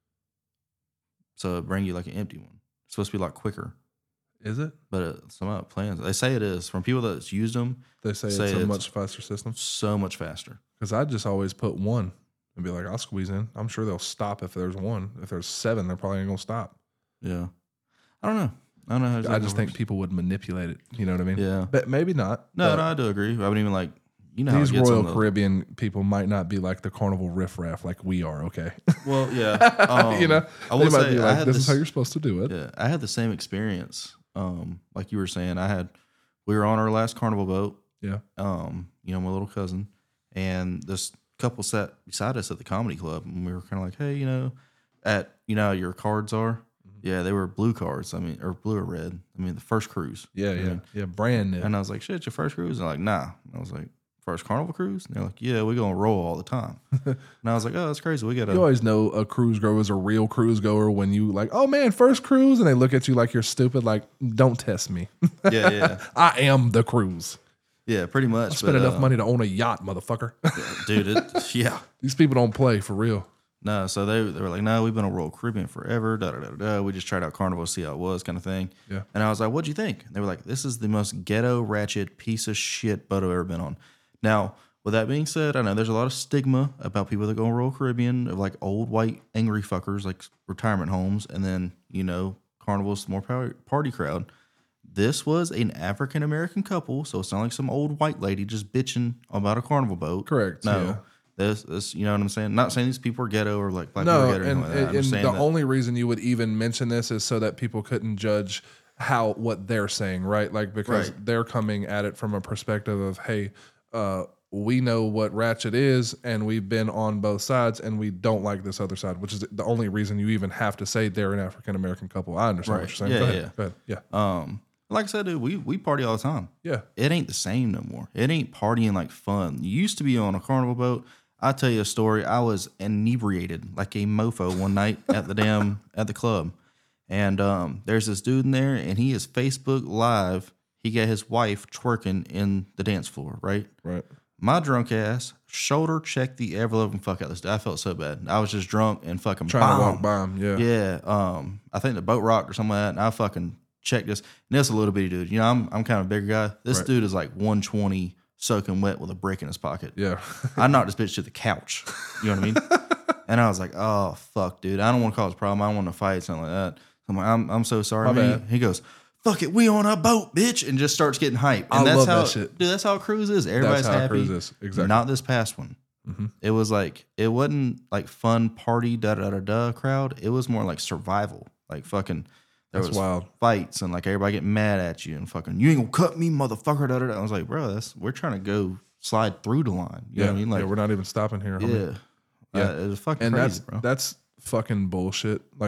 So it bring you like an empty one. It's supposed to be a lot quicker, Is it? but it, some of the plans they say it is from people that's used them. They say, Say it's a it's- much faster system. So much faster. Because I just always put one and be like, I'll squeeze in. I'm sure they'll stop if there's one. If there's seven, they're probably ain't gonna stop. Yeah. I don't know. I don't know how I exactly just it think works. people would manipulate it. You know what I mean? Yeah. But maybe not. No, But no, I do agree. I wouldn't even like you know how these it gets Royal on the, Caribbean people might not be like the Carnival riffraff like we are. Okay. Well, yeah. Um, you know, I they will might say be I like, had this this, is how you're supposed to do it. yeah, I had the same experience. Um, like you were saying, I had we were on our last carnival boat. Yeah. Um, you know, my little cousin, and this couple sat beside us at the comedy club, and we were kind of like, hey, you know, at you know how your cards are. Yeah, they were blue cards. I mean, or blue or red. I mean, the first cruise. Yeah, You know yeah, what I mean? yeah. Brand new. And I was like, shit, your first cruise? And they're like, nah. And I was like, first carnival cruise? And they're like, yeah, we're going to roll all the time. And I was like, oh, that's crazy. We got You to. always know a cruise goer is a real cruise goer when you like, oh man, first cruise, and they look at you like you're stupid. Like, don't test me. Yeah, yeah. I am the cruise. Yeah, pretty much. I spent but, enough uh, money to own a yacht, motherfucker. Dude, it, yeah. These people don't play for real. No, so they, they were like, no, we've been on Royal Caribbean forever. Da, da, da, da, da. We just tried out Carnival to see how it was, kind of thing. Yeah. And I was like, what'd you think? And they were like, this is the most ghetto, ratchet piece of shit boat I've ever been on. Now, with that being said, I know there's a lot of stigma about people that go on Royal Caribbean of like old white angry fuckers, like retirement homes, and then you know Carnival's more power, party crowd. This was an African American couple, so it's not like some old white lady just bitching about a Carnival boat. Correct, No. yeah. This, this, you know what I'm saying? Not saying these people are ghetto or like black people No, are ghetto or and, anything like that. I'm and just saying the that- only reason you would even mention this is so that people couldn't judge how what they're saying, right? Like because Right. they're coming at it from a perspective of, hey, uh, we know what ratchet is, and we've been on both sides, and we don't like this other side, which is the only reason you even have to say they're an African American couple. I understand what Right. you're saying. Yeah, Go ahead. yeah. Go ahead. Yeah. Um, like I said, dude, we we party all the time. Yeah. It ain't the same no more. It ain't partying like fun. You used to be on a Carnival boat. I'll tell you a story. I was inebriated like a mofo one night at the damn at the club, and um, there's this dude in there, and he is Facebook Live. He got his wife twerking in the dance floor, right? Right. My drunk ass shoulder checked the ever loving fuck out of this dude. I felt so bad. I was just drunk and fucking Trying to bomb. walk by him. Yeah. Yeah, um, I think the boat rocked or something like that, and I fucking checked this. And this a little bitty dude. You know, I'm I'm kind of a bigger guy. This Right. dude is like one twenty, soaking wet with a brick in his pocket. Yeah. I knocked this bitch to the couch. You know what I mean? And I was like, oh fuck, dude, I don't want to cause a problem. I don't want to fight something like that. I'm like, I'm I'm so sorry, My man. bad. He goes, fuck it, we on a boat, bitch, and just starts getting hype. And I that's love how, that shit. dude. That's how a cruise is. Everybody's how a happy. cruise is. Exactly. Not this past one. Mhm. It was like it wasn't like fun party da da da da crowd. It was more like survival. Like fucking there That's was wild. fights and like everybody getting mad at you and fucking you ain't gonna cut me, motherfucker. Da, da, da. I was like, bro, that's we're trying to go slide through the line. You Yeah. know what I mean? Like yeah. We're not even stopping here. yeah, homie. yeah, Yeah. Uh, it was fucking And crazy, that's bro. that's fucking bullshit. Like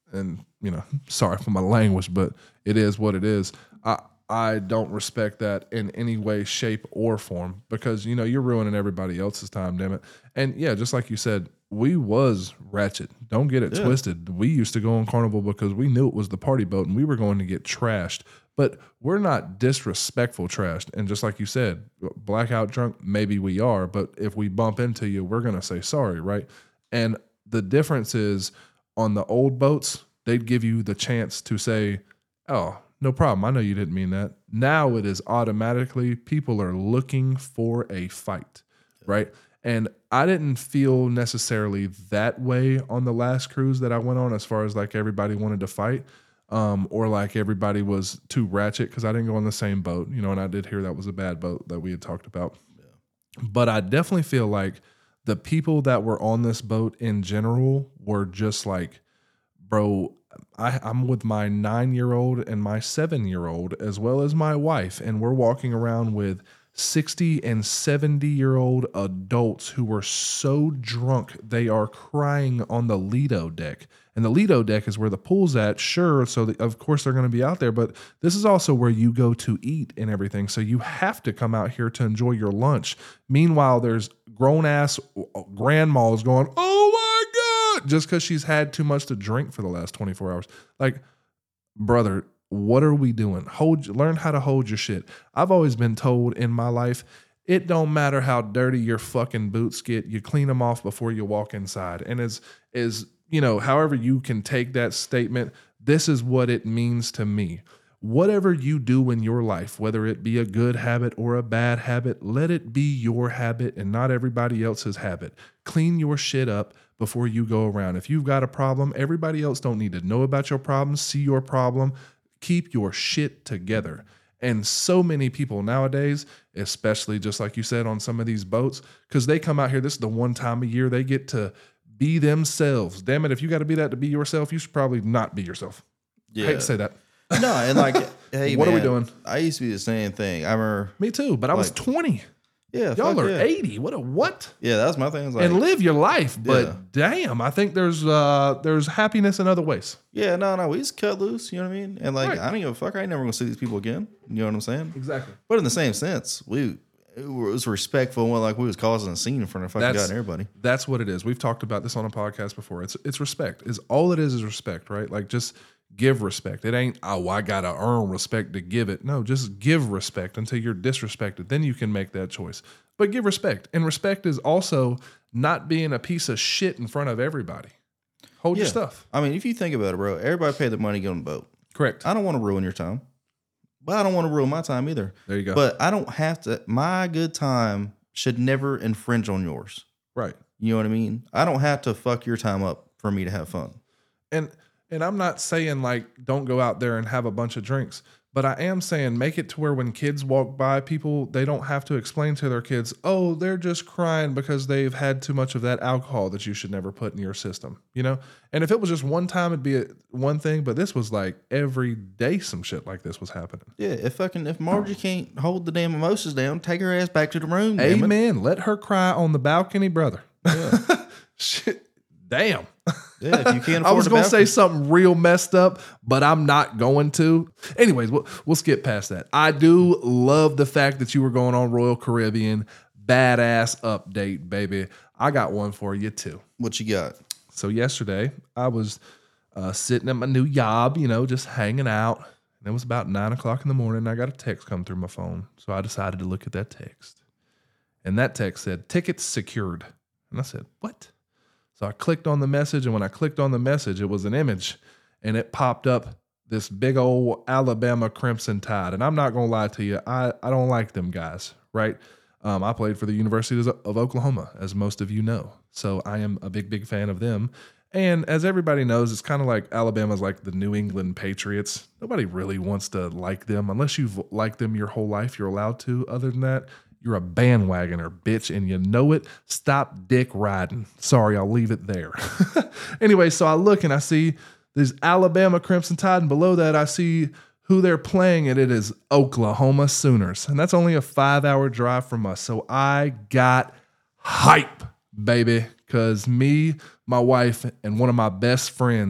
and you know, sorry for my language, but it is what it is. I I don't respect that in any way, shape, or form because you know you're ruining everybody else's time, damn it. And yeah, just like you said, we was ratchet. Don't get it Yeah. twisted. We used to go on Carnival because we knew it was the party boat and we were going to get trashed. But we're not disrespectful trashed. And just like you said, blackout drunk, maybe we are. But if we bump into you, we're going to say sorry, right? And the difference is on the old boats, they'd give you the chance to say, oh, no problem. I know you didn't mean that. Now it is automatically people are looking for a fight, right? And I didn't feel necessarily that way on the last cruise that I went on as far as like everybody wanted to fight. Um, or like everybody was too ratchet because I didn't go on the same boat, you know, and I did hear that was a bad boat that we had talked about. Yeah. But I definitely feel like the people that were on this boat in general were just like, bro, I, I'm with my nine-year-old and my seven-year-old as well as my wife, and we're walking around with sixty and seventy-year-old adults who were so drunk they are crying on the Lido deck. And the Lido deck is where the pool's at, sure, so the, of course they're going to be out there, but this is also where you go to eat and everything, so you have to come out here to enjoy your lunch. Meanwhile, there's grown-ass grandmas going, oh my God, just because she's had too much to drink for the last twenty-four hours. Like, brother, what are we doing? Hold, learn how to hold your shit. I've always been told in my life, it don't matter how dirty your fucking boots get, you clean them off before you walk inside. And as is, you know, however you can take that statement, this is what it means to me. Whatever you do in your life, whether it be a good habit or a bad habit, let it be your habit and not everybody else's habit. Clean your shit up before you go around. If you've got a problem, everybody else don't need to know about your problem, see your problem. Keep your shit together. And so many people nowadays, especially just like you said on some of these boats, because they come out here, this is the one time a year they get to be themselves. Damn it, if you got to be that to be yourself, you should probably not be yourself. Yeah. I hate to say that. No, and like, hey, what man, are we doing? I used to be the same thing. I remember. Me too, but I like, was twenty. Yeah, y'all are yeah. eighty. What a what? Yeah, that's my thing. Like, and live your life, but yeah. damn, I think there's uh there's happiness in other ways. Yeah, no, no, we just cut loose. You know what I mean? And like, Right. I don't give a fuck. I ain't never gonna see these people again. You know what I'm saying? Exactly. But in the same sense, we it was respectful. And like we was causing a scene in front of fucking God and everybody. That's what it is. We've talked about this on a podcast before. It's it's respect. Is all it is is respect, right? Like just give respect. It ain't, oh, I gotta earn respect to give it. No, just give respect until you're disrespected. Then you can make that choice. But give respect. And respect is also not being a piece of shit in front of everybody. Hold Yeah. your stuff. I mean, if you think about it, bro, everybody paid their money to get on the boat. Correct. I don't want to ruin your time, but I don't want to ruin my time either. There you go. But I don't have to. My good time should never infringe on yours. Right. You know what I mean? I don't have to fuck your time up for me to have fun. And and I'm not saying like don't go out there and have a bunch of drinks, but I am saying make it to where when kids walk by people, they don't have to explain to their kids, oh, they're just crying because they've had too much of that alcohol that you should never put in your system, you know? And if it was just one time, it'd be a, one thing, but this was like every day some shit like this was happening. Yeah, if fucking if Margie can't hold the damn mimosas down, take her ass back to the room. damn it. Amen. Let her cry on the balcony, brother. Yeah. Shit. Damn. Yeah, if you can't afford I was a going to say balcony- something real messed up, but I'm not going to. Anyways, we'll, we'll skip past that. I do love the fact that you were going on Royal Caribbean. Badass update, baby. I got one for you too. What you got? So yesterday, I was uh, sitting at my new job, you know, just hanging out. And it was about nine o'clock in the morning. And I got a text come through my phone. So I decided to look at that text. And that text said, tickets secured. And I said, what? So I clicked on the message, and when I clicked on the message, it was an image, and it popped up this big old Alabama Crimson Tide. And I'm not going to lie to you, I, I don't like them guys, right? Um, I played for the University of Oklahoma, as most of you know. So I am a big, big fan of them. And as everybody knows, it's kind of like Alabama's like the New England Patriots. Nobody really wants to like them unless you've liked them your whole life. You're allowed to. Other than that, you're a bandwagoner, bitch, and you know it. Stop dick riding. Sorry, I'll leave it there. Anyway, so I look and I see there's Alabama Crimson Tide, and below that I see who they're playing, and it is Oklahoma Sooners. And that's only a five-hour drive from us. So I got hype, baby, because me, my wife, and one of my best friends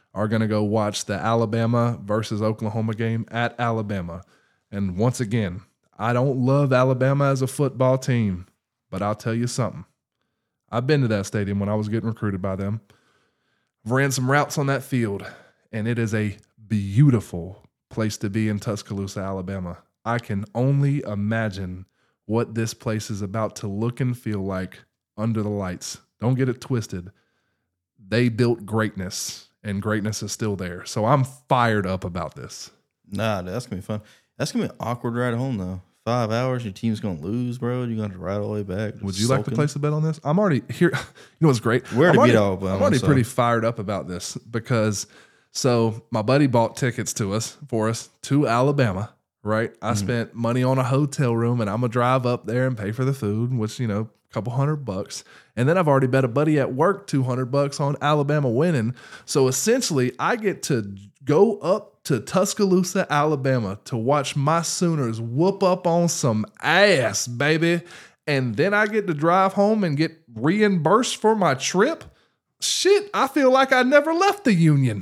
are going to go watch the Alabama versus Oklahoma game at Alabama. And once again, I don't love Alabama as a football team, but I'll tell you something. I've been to that stadium when I was getting recruited by them. I've ran some routes on that field, and it is a beautiful place to be in Tuscaloosa, Alabama. I can only imagine what this place is about to look and feel like under the lights. Don't get it twisted. They built greatness, and greatness is still there. So I'm fired up about this. Nah, that's going to be fun. That's going to be an awkward ride home, though. Five hours, your team's going to lose, bro. You're going to have to ride all the way back. Would you sulking. like to place a bet on this? I'm already here. You know what's great? We're already beat Alabama. I'm already so. pretty fired up about this because so my buddy bought tickets to us for us to Alabama, right? I mm-hmm. spent money on a hotel room and I'm going to drive up there and pay for the food, which, you know, a couple hundred bucks. And then I've already bet a buddy at work two hundred bucks on Alabama winning. So essentially, I get to go up to Tuscaloosa, Alabama to watch my Sooners whoop up on some ass, baby. And then I get to drive home and get reimbursed for my trip. Shit, I feel like I never left the Union.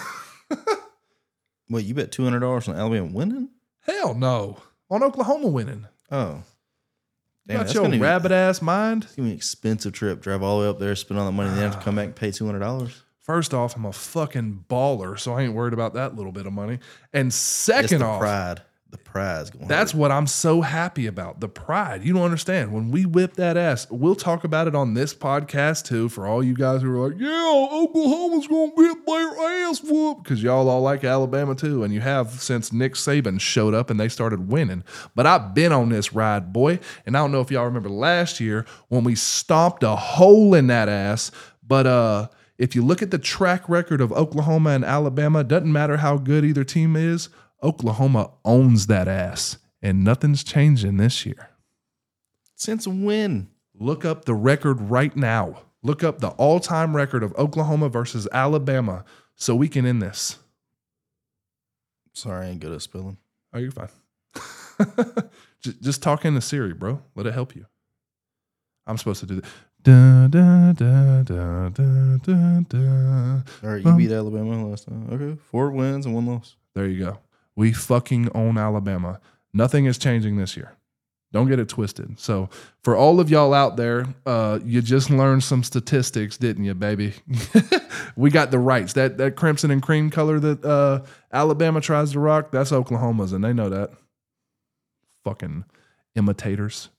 Wait, you bet two hundred dollars on Alabama winning? Hell no. On Oklahoma winning. Oh. Damn, got your rabbit ass mind? It's going to be an expensive trip. Drive all the way up there, spend all that money, and then have to come back and pay two hundred dollars. First off, I'm a fucking baller, so I ain't worried about that little bit of money. And second it's the off, pride. The pride's going. That's hurt. What I'm so happy about. The pride. You don't understand. When we whip that ass, we'll talk about it on this podcast too. For all you guys who are like, yeah, Oklahoma's gonna get their ass whooped, because y'all all like Alabama too, and you have since Nick Saban showed up and they started winning. But I've been on this ride, boy, and I don't know if y'all remember last year when we stomped a hole in that ass. But uh, if you look at the track record of Oklahoma and Alabama, it doesn't matter how good either team is. Oklahoma owns that ass, and nothing's changing this year. Since when? Look up the record right now. Look up the all-time record of Oklahoma versus Alabama so we can end this. Sorry, I ain't good at spelling. Oh, you're fine. just, just talk into Siri, bro. Let it help you. I'm supposed to do that. Da, da, da, da, da, da, da. All right, you beat Alabama last time. Okay, four wins and one loss. There you go. We fucking own Alabama. Nothing is changing this year. Don't get it twisted. So for all of y'all out there, uh, you just learned some statistics, didn't you, baby? We got the rights. That that crimson and cream color that uh, Alabama tries to rock, that's Oklahoma's, and they know that. Fucking imitators.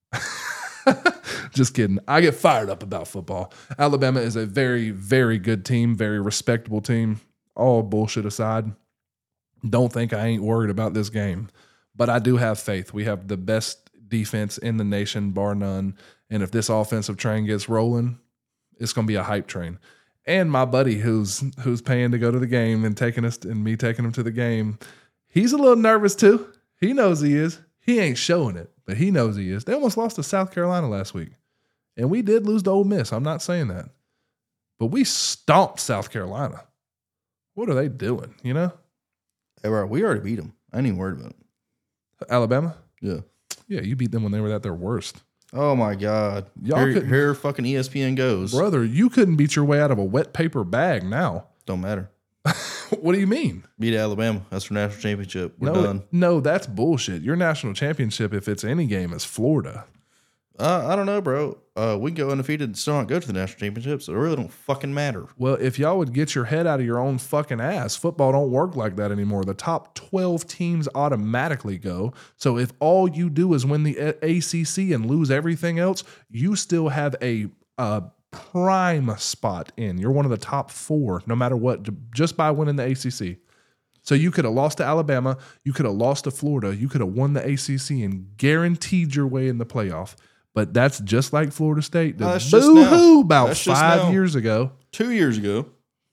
Just kidding. I get fired up about football. Alabama is a very, very good team, very respectable team. All bullshit aside. Don't think I ain't worried about this game, but I do have faith. We have the best defense in the nation, bar none. And if this offensive train gets rolling, it's going to be a hype train. And my buddy who's who's paying to go to the game and taking us and me taking him to the game, he's a little nervous too. He knows he is. He ain't showing it, but he knows he is. They almost lost to South Carolina last week, and we did lose to Ole Miss. I'm not saying that, but we stomped South Carolina. What are they doing? You know. Hey, bro, we already beat them. I ain't even worried about it. Alabama? Yeah. Yeah, you beat them when they were at their worst. Oh, my God. Y'all here, couldn't, here fucking E S P N goes. Brother, you couldn't beat your way out of a wet paper bag now. Don't matter. What do you mean? Beat Alabama. That's our national championship. We're no, done. No, that's bullshit. Your national championship, if it's any game, is Florida. Uh, I don't know, bro. Uh, we can go undefeated and still not go to the national championship, so it really don't fucking matter. Well, if y'all would get your head out of your own fucking ass, football don't work like that anymore. The top twelve teams automatically go. So if all you do is win the A C C and lose everything else, you still have a, a prime spot in. You're one of the top four, no matter what, just by winning the A C C. So you could have lost to Alabama, you could have lost to Florida, you could have won the A C C and guaranteed your way in the playoff. But that's just like Florida State. No, that's boo-hoo about that's five years ago. Two years ago.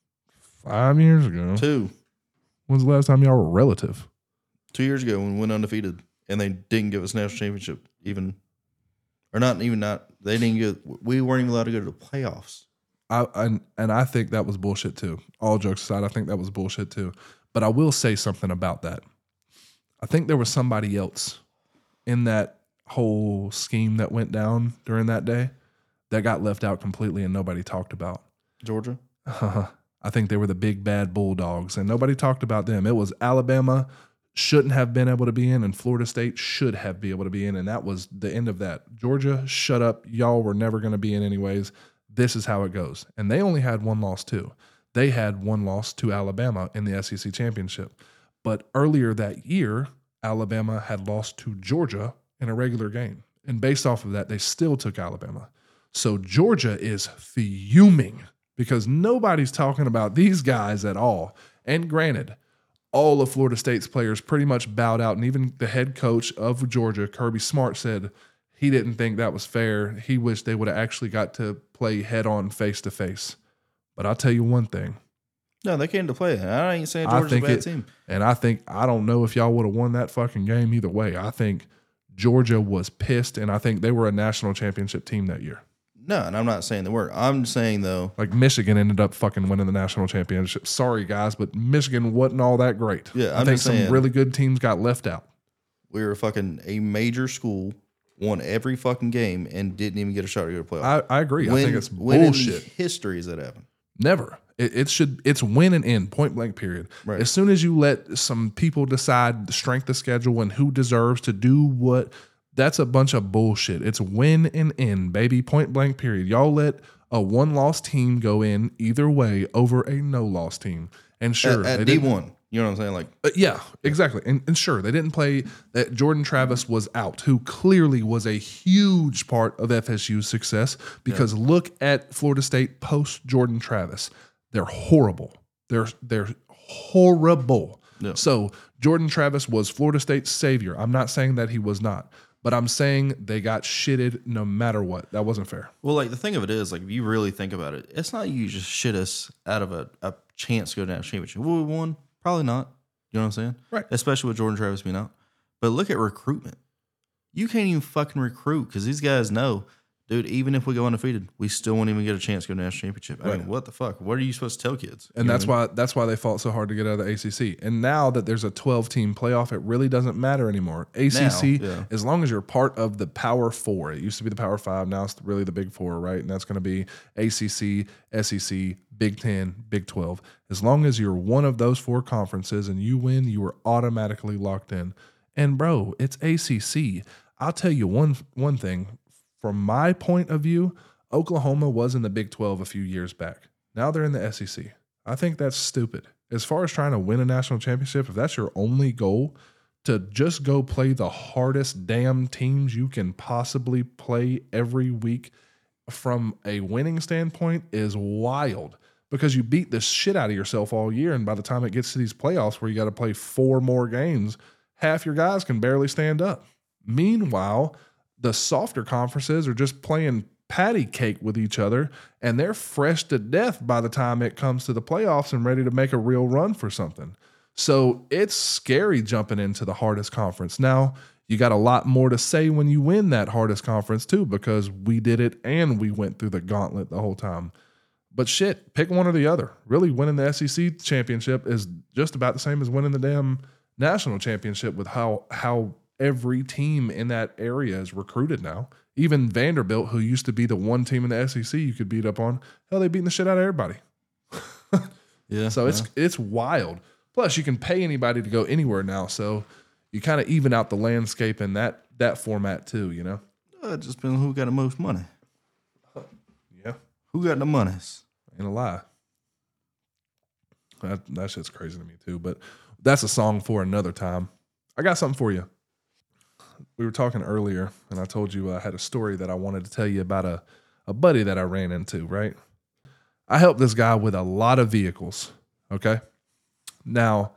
Five years ago. Two. When's the last time y'all were relative? Two years ago when we went undefeated. And they didn't give us national championship even. Or not even not. They didn't get. We weren't even allowed to go to the playoffs. I, I And I think that was bullshit too. All jokes aside, I think that was bullshit too. But I will say something about that. I think there was somebody else in that whole scheme that went down during that day that got left out completely and nobody talked about. Georgia? Uh, I think they were the big bad Bulldogs, and nobody talked about them. It was Alabama shouldn't have been able to be in, and Florida State should have been able to be in, and that was the end of that. Georgia, shut up. Y'all were never going to be in anyways. This is how it goes. And they only had one loss too. They had one loss to Alabama in the S E C championship. But earlier that year, Alabama had lost to Georgia in a regular game. And based off of that, they still took Alabama. So Georgia is fuming because nobody's talking about these guys at all. And granted, all of Florida State's players pretty much bowed out. And even the head coach of Georgia, Kirby Smart, said he didn't think that was fair. He wished they would have actually got to play head-on, face-to-face. But I'll tell you one thing. No, they came to play. I ain't saying Georgia's a bad it, team. And I think, I don't know if y'all would have won that fucking game either way. I think Georgia was pissed, and I think they were a national championship team that year. No, and I'm not saying the word. I'm saying, though. Like, Michigan ended up fucking winning the national championship. Sorry, guys, but Michigan wasn't all that great. Yeah, I'm I think just some saying, really good teams got left out. We were fucking a major school, won every fucking game, and didn't even get a shot to go to playoff. I, I agree. When, I think it's when bullshit. in history has that happened? Never. It, it should. It's win and end, point blank, period. Right. As soon as you let some people decide the strength of schedule and who deserves to do what, that's a bunch of bullshit. It's win and end, baby, point blank, period. Y'all let a one-loss team go in either way over a no-loss team. And sure, At, at D one, you know what I'm saying? Like, Uh, yeah, exactly. And, and sure, they didn't play that. Jordan Travis was out, who clearly was a huge part of F S U's success because yeah. look at Florida State post Jordan Travis. They're horrible. They're they're horrible. Yeah. So Jordan Travis was Florida State's savior. I'm not saying that he was not, but I'm saying they got shitted no matter what. That wasn't fair. Well, like the thing of it is, like if you really think about it, it's not you just shit us out of a, a chance to go down to championship. Will we won? Probably not. You know what I'm saying? Right. Especially with Jordan Travis being out. But look at recruitment. You can't even fucking recruit because these guys know, dude, even if we go undefeated, we still won't even get a chance to go to the national championship. I right. mean, what the fuck? What are you supposed to tell kids? And you that's I mean? why that's why they fought so hard to get out of the A C C. And now that there's a twelve-team playoff, it really doesn't matter anymore. A C C, now, yeah. as long as you're part of the Power Four, it used to be the Power Five, now it's really the Big Four, right? And that's going to be A C C, S E C, Big Ten, Big twelve. As long as you're one of those four conferences and you win, you are automatically locked in. And bro, it's A C C. I'll tell you one one thing. From my point of view, Oklahoma was in the Big twelve a few years back. Now they're in the S E C. I think that's stupid. As far as trying to win a national championship, if that's your only goal, to just go play the hardest damn teams you can possibly play every week from a winning standpoint is wild, because you beat the shit out of yourself all year, and by the time it gets to these playoffs where you got to play four more games, half your guys can barely stand up. Meanwhile, the softer conferences are just playing patty cake with each other, and they're fresh to death by the time it comes to the playoffs and ready to make a real run for something. So it's scary jumping into the hardest conference. Now, you got a lot more to say when you win that hardest conference too, because we did it and we went through the gauntlet the whole time. But shit, pick one or the other. Really, winning the S E C championship is just about the same as winning the damn national championship with how how every team in that area is recruited now. Even Vanderbilt, who used to be the one team in the S E C you could beat up on, hell, they beating the shit out of everybody. yeah. So yeah. it's it's wild. Plus, you can pay anybody to go anywhere now, so you kind of even out the landscape in that that format too, you know? Uh, it just depends on who got the most money. Yeah. Who got the monies? Ain't a lie. That, that shit's crazy to me too, but that's a song for another time. I got something for you. We were talking earlier, and I told you I had a story that I wanted to tell you about a, a buddy that I ran into, right? I helped this guy with a lot of vehicles, okay? Now,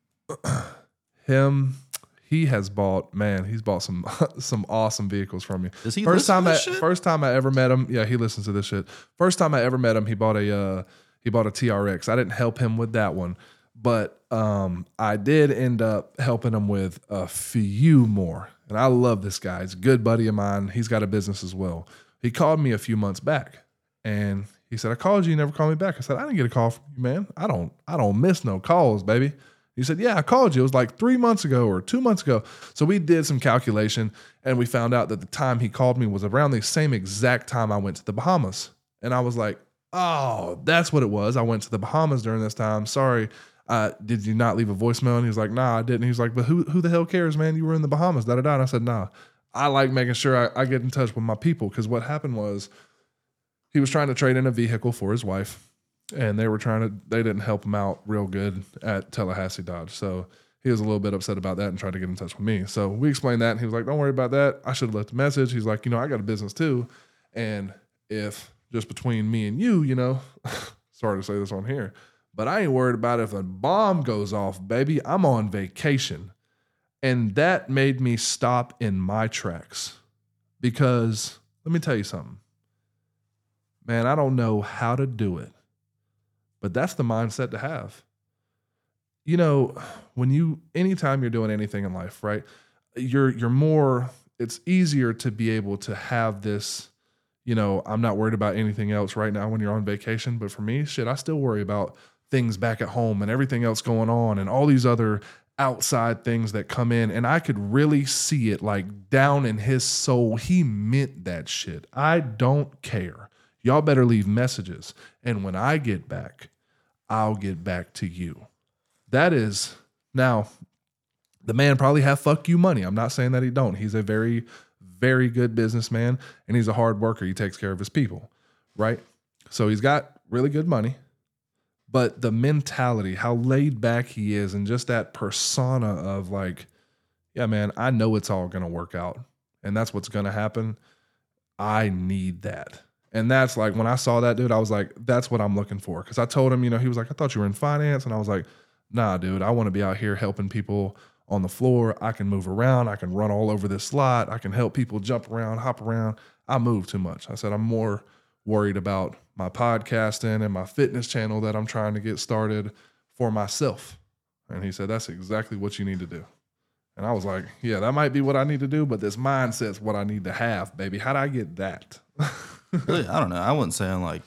him, he has bought, man, he's bought some some awesome vehicles from me. Does he first listen time to I, this shit? First time I ever met him, yeah, he listens to this shit. First time I ever met him, he bought a uh, he bought a T R X. I didn't help him with that one, but um, I did end up helping him with a few more. And I love this guy. He's a good buddy of mine. He's got a business as well. He called me a few months back, and he said, "I called you. You never called me back." I said, "I didn't get a call from you, man. I don't. I don't miss no calls, baby." He said, "Yeah, I called you. It was like three months ago or two months ago." So we did some calculation, and we found out that the time he called me was around the same exact time I went to the Bahamas. And I was like, Oh, that's what it was. I went to the Bahamas during this time. Sorry. Uh, did you not leave a voicemail? And he was like, nah, I didn't. He was like, but who who the hell cares, man? You were in the Bahamas, da da da. And I said, nah, I like making sure I, I get in touch with my people. Because what happened was he was trying to trade in a vehicle for his wife, and they were trying to, they didn't help him out real good at Tallahassee Dodge. So he was a little bit upset about that and tried to get in touch with me. So we explained that, and he was like, don't worry about that. I should have left a message. He's like, you know, I got a business too. And if just between me and you, you know, sorry to say this on here, but I ain't worried about if a bomb goes off, baby. I'm on vacation. And that made me stop in my tracks because let me tell you something, man, I don't know how to do it, but that's the mindset to have. You know, when you, anytime you're doing anything in life, right, you're, you're more, it's easier to be able to have this, you know, I'm not worried about anything else right now when you're on vacation. But for me, shit, I still worry about things back at home and everything else going on and all these other outside things that come in. And I could really see it like down in his soul. He meant that shit. I don't care. Y'all better leave messages. And when I get back, I'll get back to you. That is, now, the man probably have fuck you money. I'm not saying that he don't. He's a very, very good businessman, and he's a hard worker. He takes care of his people, right? So he's got really good money. But the mentality, how laid back he is, and just that persona of like, yeah, man, I know it's all going to work out. And that's what's going to happen. I need that. And that's like, when I saw that dude, I was like, that's what I'm looking for. Because I told him, you know, he was like, I thought you were in finance. And I was like, nah, dude, I want to be out here helping people on the floor. I can move around. I can run all over this lot. I can help people jump around, hop around. I move too much. I said, I'm more worried about my podcasting and my fitness channel that I'm trying to get started for myself. And he said, that's exactly what you need to do. And I was like, yeah, that might be what I need to do, but this mindset's what I need to have, baby. How do I get that? Really, I don't know. I wouldn't say I'm like,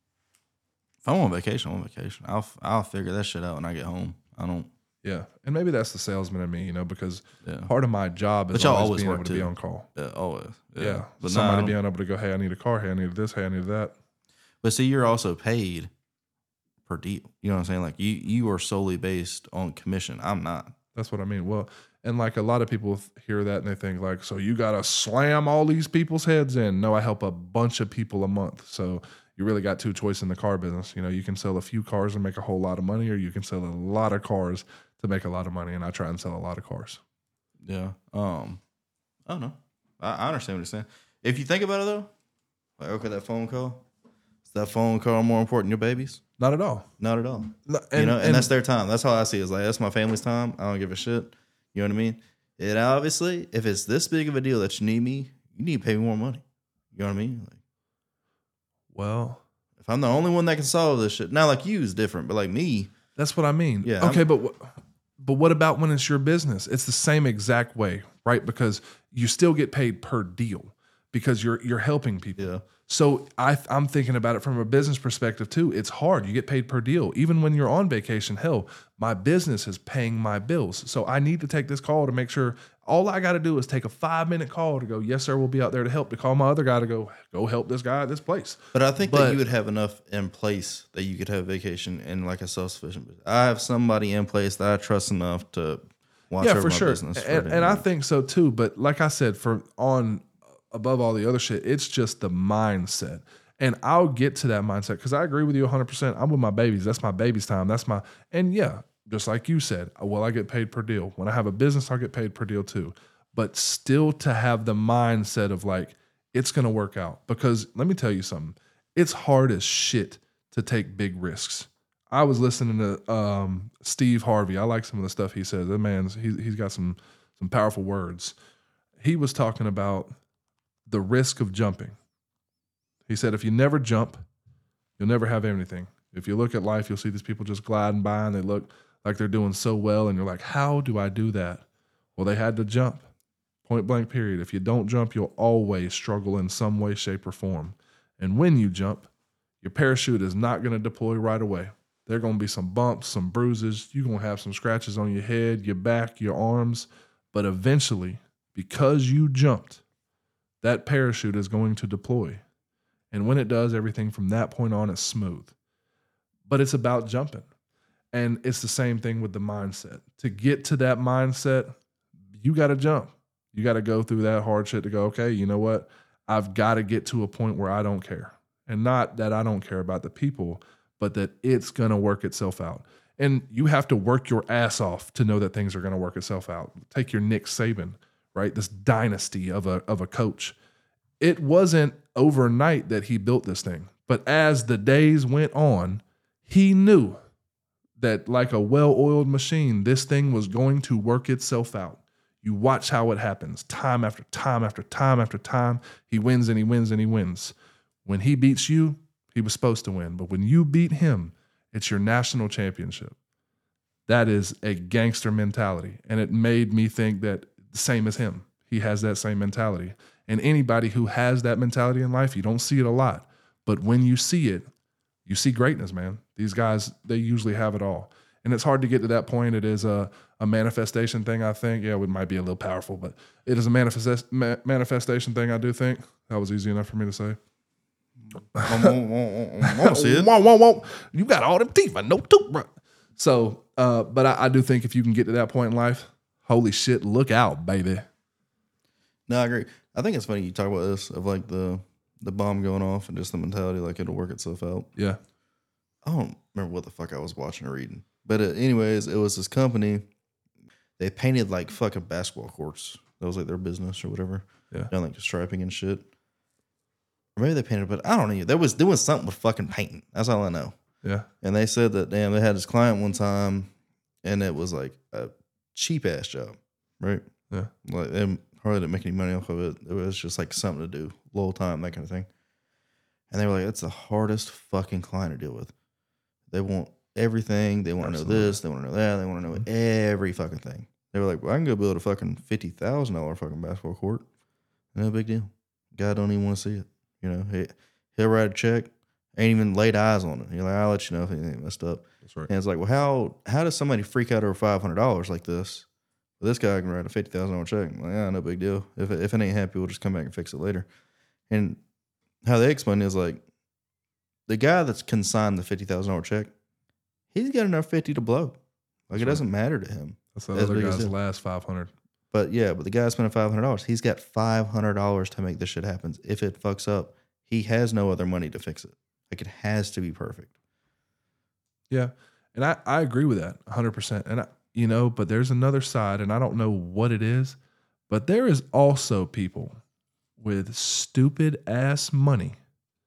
if I'm on vacation, I'm on vacation. I'll I'll figure that shit out when I get home. I don't. Yeah, and maybe that's the salesman in me, you know, because Yeah. part of my job is But y'all always, always being work able to too. be on call. Yeah, always. Yeah, Yeah, but somebody now, being able to go, hey, I need a car. Hey, I need this. Hey, I need that. But see, you're also paid per deal. You know what I'm saying? Like you you are solely based on commission. I'm not. That's what I mean. Well, and like a lot of people hear that and they think like, so you got to slam all these people's heads in. No, I help a bunch of people a month. So you really got two choices in the car business. You know, you can sell a few cars and make a whole lot of money, or you can sell a lot of cars to make a lot of money. And I try and sell a lot of cars. Yeah. Um. I don't know. I, I understand what you're saying. If you think about it though, like okay, that phone call, is that phone call more important than your babies? Not at all. Not at all. No, you know, and, and that's their time. That's how I see it. It's like that's my family's time. I don't give a shit. You know what I mean? And obviously, if it's this big of a deal that you need me, you need to pay me more money. You know what I mean? Like, well, if I'm the only one that can solve this shit, now like you is different, but like me, that's what I mean. Yeah. Okay, I'm, but wh- but what about when it's your business? It's the same exact way, right? Because you still get paid per deal because you're you're helping people. yeah, So I, I'm thinking about it from a business perspective too. It's hard. You get paid per deal. Even when you're on vacation, hell, my business is paying my bills. So I need to take this call to make sure all I got to do is take a five minute call to go, yes, sir, we'll be out there to help, to call my other guy to go, go help this guy at this place. but I think But- that you would have enough in place that you could have vacation in like a self-sufficient business. I have somebody in place that I trust enough to watch Yeah, over for my sure. business. for And, them. and I think so too. But like I said, for on above all the other shit, it's just the mindset. And I'll get to that mindset because I agree with you one hundred percent. I'm with my babies. That's my baby's time. That's my, and yeah, just like you said, well, I get paid per deal. When I have a business, I'll get paid per deal too. But still to have the mindset of like, it's going to work out. Because let me tell you something, it's hard as shit to take big risks. I was listening to um, Steve Harvey. I like some of the stuff he says. That man's, he, he's got some some powerful words. He was talking about the risk of jumping. He said, if you never jump, you'll never have anything. If you look at life, you'll see these people just gliding by and they look like they're doing so well. And you're like, how do I do that? Well, they had to jump. Point blank period. If you don't jump, you'll always struggle in some way, shape, or form. And when you jump, your parachute is not going to deploy right away. There are going to be some bumps, some bruises. You're going to have some scratches on your head, your back, your arms. But eventually, because you jumped, that parachute is going to deploy. And when it does, everything from that point on is smooth. But it's about jumping. And it's the same thing with the mindset. To get to that mindset, you got to jump. You got to go through that hard shit to go, okay, you know what? I've got to get to a point where I don't care. And not that I don't care about the people, but that it's going to work itself out. And you have to work your ass off to know that things are going to work itself out. Take your Nick Saban, right? This dynasty of a of a coach. It wasn't overnight that he built this thing. But as the days went on, he knew that like a well-oiled machine, this thing was going to work itself out. You watch how it happens time after time after time after time. He wins and he wins and he wins. When he beats you, he was supposed to win. But when you beat him, it's your national championship. That is a gangster mentality. And it made me think that the same as him. He has that same mentality. And anybody who has that mentality in life, you don't see it a lot. But when you see it, you see greatness, man. These guys, they usually have it all. And it's hard to get to that point. It is a, a manifestation thing, I think. Yeah, it might be a little powerful, but it is a manifest, ma- manifestation thing, I do think. That was easy enough for me to say. Want to see it? Won't, won't, won't. You got all them teeth, but no toothbrush. So, uh, but I, I do think if you can get to that point in life, holy shit, look out, baby. No, I agree. I think it's funny you talk about this of like the the bomb going off and just the mentality like it'll work itself out. Yeah. I don't remember what the fuck I was watching or reading. But uh, anyways, it was this company. They painted like fucking basketball courts. That was like their business or whatever. Yeah. Done like striping and shit. Or maybe they painted, but I don't know. There was doing something with fucking painting. That's all I know. Yeah. And they said that, damn, they had this client one time and it was like a cheap ass job, right? Yeah. Like they hardly didn't make any money off of it. It was just like something to do, little time, that kind of thing. And they were like, that's the hardest fucking client to deal with. They want everything. They want to know this. They want to know that. They want to know mm-hmm. every fucking thing. They were like, well, I can go build a fucking fifty thousand dollars fucking basketball court. No big deal. Guy don't even want to see it. You know, he, he'll write a check, ain't even laid eyes on it. You're like, I'll let you know if anything messed up. That's right. And it's like, well, how how does somebody freak out over five hundred dollars like this? Well, this guy can write a fifty thousand dollars check. I'm like, yeah, no big deal. If it, if it ain't happy, we'll just come back and fix it later. And how they explain it is like, the guy that's consigned the fifty thousand dollars check, he's got enough fifty to blow. Like, that's it doesn't right. matter to him. That's the other guy's last five hundred. But yeah, but the guy spending five hundred dollars, he's got five hundred dollars to make this shit happen. If it fucks up, he has no other money to fix it. Like, it has to be perfect. Yeah. And I, I agree with that one hundred percent. And, I, you know, but there's another side, and I don't know what it is, but there is also people with stupid ass money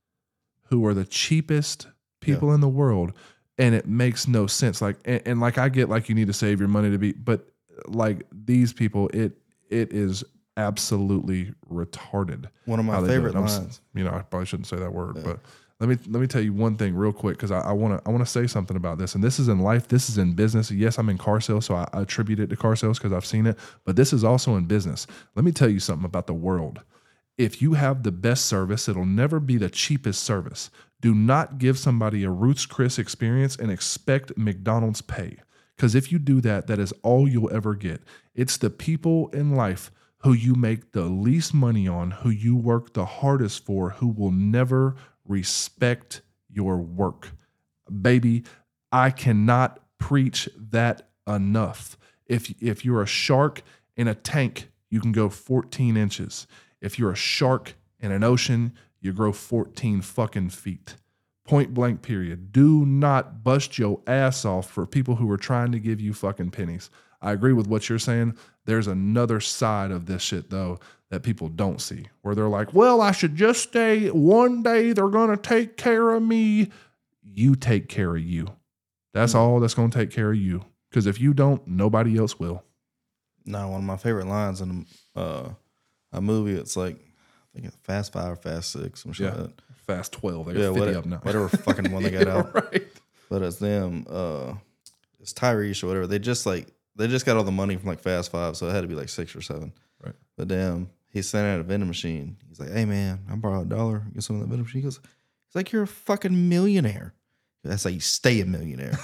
who are the cheapest people yeah. in the world. And it makes no sense. Like, and, and like, I get like you need to save your money to be, but like these people, it it is absolutely retarded. One of my favorite lines. You know, I probably shouldn't say that word, yeah. but let me let me tell you one thing real quick because I want to I want to say something about this. And this is in life. This is in business. Yes, I'm in car sales, so I, I attribute it to car sales because I've seen it. But this is also in business. Let me tell you something about the world. If you have the best service, it'll never be the cheapest service. Do not give somebody a Ruth's Chris experience and expect McDonald's pay. Because if you do that, that is all you'll ever get. It's the people in life who you make the least money on, who you work the hardest for, who will never respect your work. Baby, I cannot preach that enough. If, if you're a shark in a tank, you can go fourteen inches. If you're a shark in an ocean, you grow fourteen fucking feet. Point blank period. Do not bust your ass off for people who are trying to give you fucking pennies. I agree with what you're saying. There's another side of this shit, though, that people don't see, where they're like, well, I should just stay. One day they're going to take care of me. You take care of you. That's mm-hmm. all that's going to take care of you. Because if you don't, nobody else will. No, one of my favorite lines in uh, a movie, it's like, I think Fast Five or Fast Six, some shit yeah. like that. Fast twelve. They got yeah, fifty whatever, of them now. whatever fucking one they got yeah, out. Right. But it's them. Uh, it's Tyrese or whatever. They just like they just got all the money from like Fast Five, so it had to be like six or seven. Right. But damn, he's sitting at a vending machine. He's like, "Hey man, I borrow a dollar. Get some of that vending machine." He goes, "He's like, you're a fucking millionaire." That's how you stay a millionaire.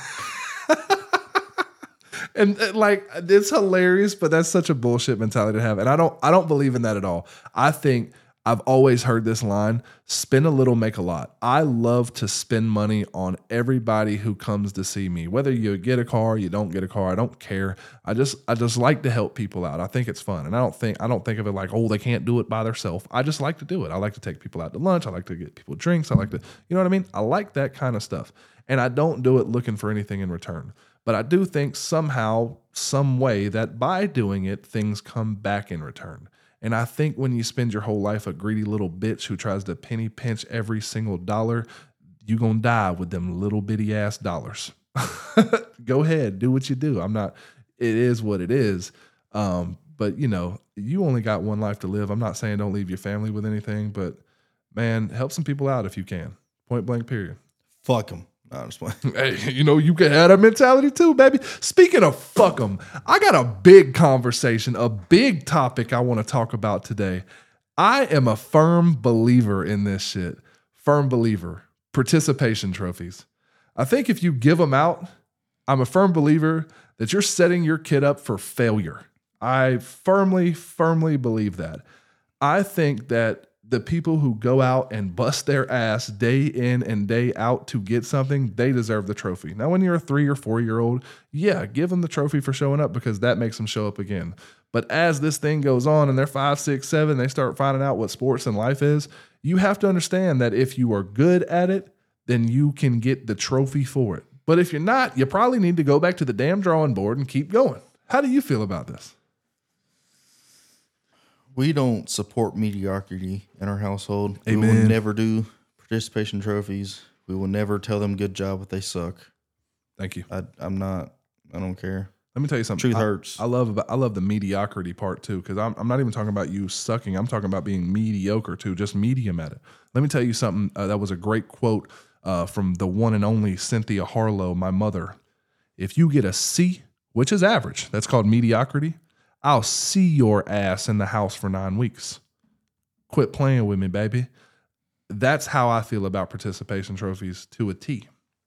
And like, it's hilarious, but that's such a bullshit mentality to have. And I don't, I don't believe in that at all. I think, I've always heard this line, spend a little, make a lot. I love to spend money on everybody who comes to see me. Whether you get a car, you don't get a car, I don't care. I just I just like to help people out. I think it's fun. And I don't think I don't think of it like, oh, they can't do it by themselves. I just like to do it. I like to take people out to lunch. I like to get people drinks. I like to, you know what I mean? I like that kind of stuff. And I don't do it looking for anything in return. But I do think somehow, some way that by doing it, things come back in return. And I think when you spend your whole life a greedy little bitch who tries to penny pinch every single dollar, you gonna die with them little bitty ass dollars. Go ahead, do what you do. I'm not, it is what it is. Um, but you know, you only got one life to live. I'm not saying don't leave your family with anything, but man, help some people out if you can. Point blank, period. Fuck them. No, I'm just playing. Hey, you know, you can have that mentality too, baby. Speaking of fuck them, I got a big conversation, a big topic I want to talk about today. I am a firm believer in this shit. Firm believer. Participation trophies. I think if you give them out, I'm a firm believer that you're setting your kid up for failure. I firmly, firmly believe that. I think that the people who go out and bust their ass day in and day out to get something, they deserve the trophy. Now, when you're a three or four year old, yeah, give them the trophy for showing up because that makes them show up again. But as this thing goes on and they're five, six, seven, they start finding out what sports and life is. You have to understand that if you are good at it, then you can get the trophy for it. But if you're not, you probably need to go back to the damn drawing board and keep going. How do you feel about this? We don't support mediocrity in our household. Amen. We will never do participation trophies. We will never tell them good job if they suck. Thank you. I, I'm not. I don't care. Let me tell you something. Truth I, hurts. I love about, I love the mediocrity part too, because I'm I'm not even talking about you sucking. I'm talking about being mediocre too, just medium at it. Let me tell you something. Uh, that was a great quote uh, from the one and only Cynthia Harlow, my mother. If you get a C, which is average, that's called mediocrity. I'll see your ass in the house for nine weeks. Quit playing with me, baby. That's how I feel about participation trophies to a T.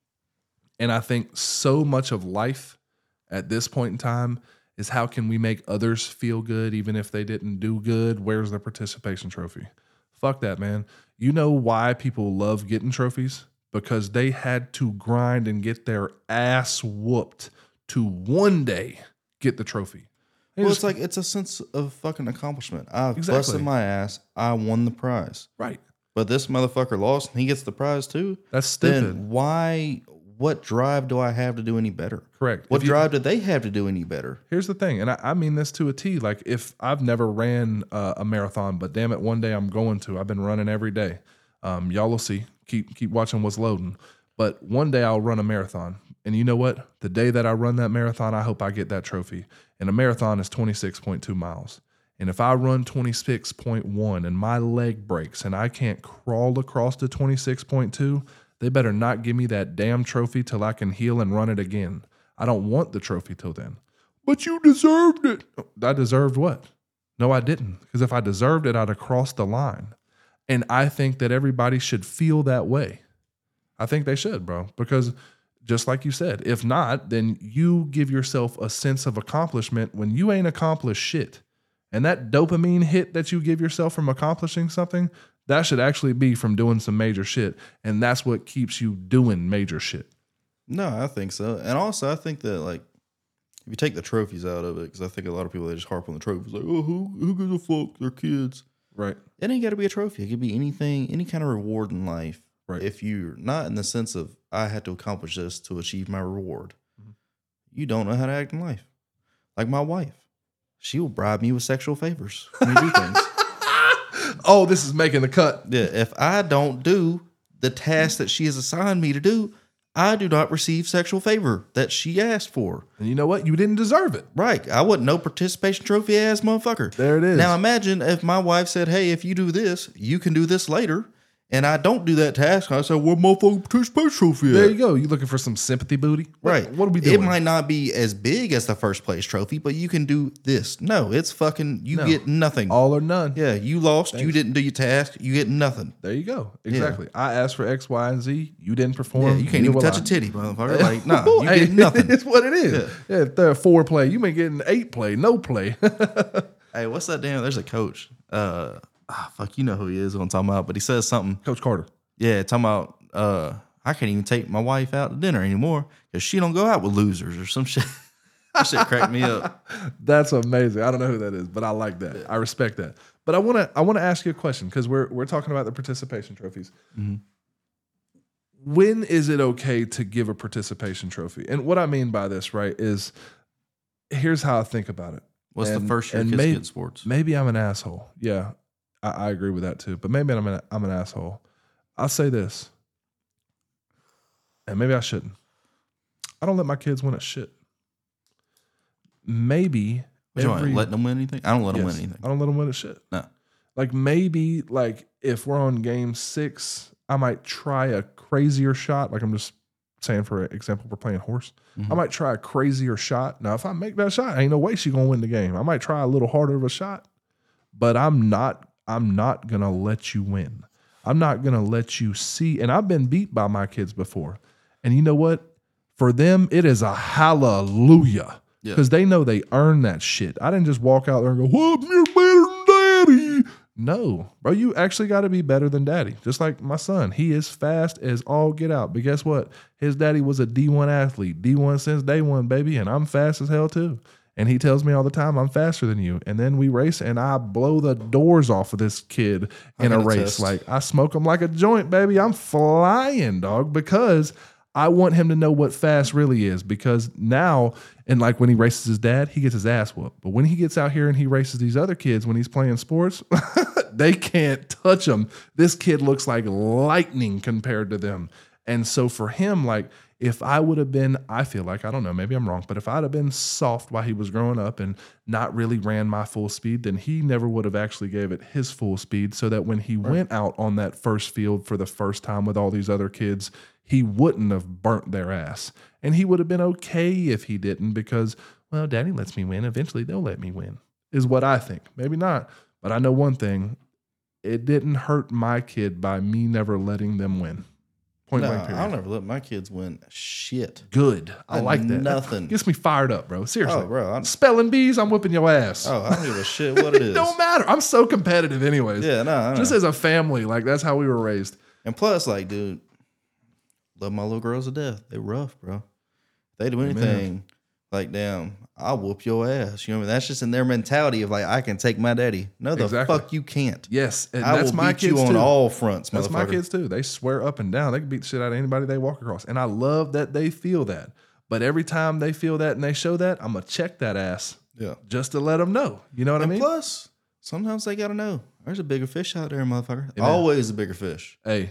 And I think so much of life at this point in time is how can we make others feel good even if they didn't do good? Where's the participation trophy? Fuck that, man. You know why people love getting trophies? Because they had to grind and get their ass whooped to one day get the trophy. They Well, just- it's like it's a sense of fucking accomplishment. I Exactly. busted my ass. I won the prize. right. But this motherfucker lost, and he gets the prize too. That's stupid. Then why? What drive do I have to do any better? Correct. What If you- drive do they have to do any better? Here's the thing, and I, I mean this to a T. Like, if I've never ran uh, a marathon, but damn it, one day I'm going to. I've been running every day. Um, y'all will see. Keep keep watching what's loading. But one day I'll run a marathon. And you know what? The day that I run that marathon, I hope I get that trophy. And a marathon is twenty-six point two miles. And if I run twenty-six point one and my leg breaks and I can't crawl across to twenty-six point two, they better not give me that damn trophy till I can heal and run it again. I don't want the trophy till then. But you deserved it. I deserved what? No, I didn't. Because if I deserved it, I'd have crossed the line. And I think that everybody should feel that way. I think they should, bro. Because just like you said, if not, then you give yourself a sense of accomplishment when you ain't accomplished shit. And that dopamine hit that you give yourself from accomplishing something, that should actually be from doing some major shit. And that's what keeps you doing major shit. No, I think so. And also, I think that, like, if you take the trophies out of it, because I think a lot of people, they just harp on the trophies, like, oh, who, who gives a fuck? They're kids. Right. It ain't got to be a trophy. It could be anything, any kind of reward in life. Right. If you're not in the sense of, I had to accomplish this to achieve my reward, mm-hmm. you don't know how to act in life. Like my wife. She will bribe me with sexual favors when we do things. Oh, this is making the cut. Yeah, if I don't do the task that she has assigned me to do, I do not receive sexual favor that she asked for. And you know what? You didn't deserve it. Right. I wasn't no participation trophy ass motherfucker. There it is. Now imagine if my wife said, hey, if you do this, you can do this later. And I don't do that task. I said, "What motherfucking participation trophy?" There you go. You looking for some sympathy booty? What, Right. What are we doing? It might not be as big as the first place trophy, but you can do this. No, it's fucking. You No. get nothing. All or none. Yeah, you lost. Thanks. You didn't do your task. You get nothing. There you go. Exactly. I asked for X, Y, and Z. You didn't perform. Yeah, you can't Neither even will touch I. a titty, motherfucker. Like, nah, you Hey, get nothing. It's what it is. Yeah. Yeah. If they're four play, you may get an eight play, no play. Hey, what's that damn? There's a coach. Uh, ah, fuck, you know who he is. What I'm talking about, but he says something. Coach Carter. Yeah, talking about uh, I can't even take my wife out to dinner anymore because she don't go out with losers or some shit. That shit cracked me up. That's amazing. I don't know who that is, but I like that. Yeah. I respect that. But I want to I want to ask you a question because we're we're talking about the participation trophies. Mm-hmm. When is it okay to give a participation trophy? And what I mean by this, right, is here's how I think about it. What's and, the first year kids may, get sports? Maybe I'm an asshole. Yeah, I, I agree with that too. But maybe I'm an I'm an asshole. I'll say this, and maybe I shouldn't. I don't let my kids win at shit. Maybe you every, letting them win anything? I don't let yes, them win anything. I don't let them win at shit. No. Like maybe like if we're on game six, I might try a crazier shot. Like I'm just saying for example, we're playing horse. Mm-hmm. I might try a crazier shot. Now, if I make that shot, ain't no way she's gonna win the game. I might try a little harder of a shot, but I'm not. I'm not gonna let you win. I'm not gonna let you see. And I've been beat by my kids before, and you know what? For them, it is a hallelujah. Because yeah. they know they earn that shit. I didn't just walk out there and go, whoop, you're better than daddy. No, bro, you actually got to be better than daddy. Just like my son. He is fast as all get out. But guess what? His daddy was a D one athlete. D one since day one, baby. And I'm fast as hell too. And he tells me all the time, I'm faster than you. And then we race and I blow the doors off of this kid in a race. Test. Like I smoke him like a joint, baby. I'm flying, dog, because I want him to know what fast really is, because now, and like when he races his dad, he gets his ass whooped. But when he gets out here and he races these other kids when he's playing sports, they can't touch him. This kid looks like lightning compared to them. And so for him, like if I would have been, I feel like, I don't know, maybe I'm wrong, but if I'd have been soft while he was growing up and not really ran my full speed, then he never would have actually gave it his full speed, so that when he right. went out on that first field for the first time with all these other kids, he wouldn't have burnt their ass. And he would have been okay if he didn't, because, well, daddy lets me win. Eventually they'll let me win, is what I think. Maybe not. But I know one thing. It didn't hurt my kid by me never letting them win. Point no, blank period. I'll never let my kids win shit. Good. I like that. Nothing. That gets me fired up, bro. Seriously. Oh, bro. I'm, Spelling bees, I'm whipping your ass. Oh, I don't give a shit what it is. It don't matter. I'm so competitive anyways. Yeah, no, Just as a family, like that's how we were raised. And plus, like, dude, love my little girls to death. They rough, bro. If they do anything, Amen. Like, damn, I'll whoop your ass. You know what I mean? That's just in their mentality of like, I can take my daddy. No, the exactly. fuck you can't. Yes, and I that's will my beat kids you on too. all fronts, That's my motherfucker. kids too. They swear up and down. They can beat the shit out of anybody they walk across. And I love that they feel that. But every time they feel that and they show that, I'm going to check that ass. Yeah. Just to let them know. You know what and I mean? Plus, sometimes they got to know. There's a bigger fish out there, motherfucker. Amen. Always a bigger fish. Hey,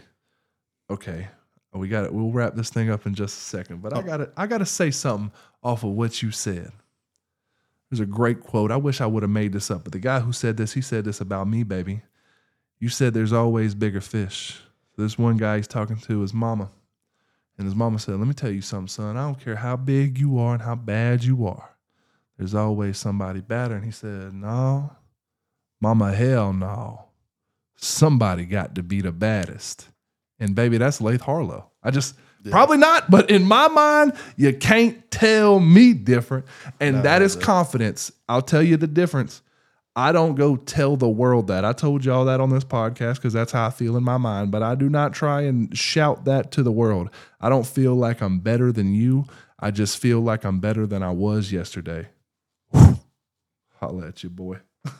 okay. We got it. We'll wrap this thing up in just a second. But oh. I got to I got to say something off of what you said. There's a great quote. I wish I would have made this up, but the guy who said this, he said this about me, baby. You said there's always bigger fish. This one guy he's talking to his mama, and his mama said, let me tell you something, son. I don't care how big you are and how bad you are. There's always somebody better. And he said, no, mama, hell no. Somebody got to be the baddest. And baby, that's Lath Harlow. I just... Yeah. Probably not, but in my mind, you can't tell me different. And no, that is confidence. I'll tell you the difference. I don't go tell the world that. I told y'all that on this podcast because that's how I feel in my mind, but I do not try and shout that to the world. I don't feel like I'm better than you. I just feel like I'm better than I was yesterday. Whew. Holla at you, boy.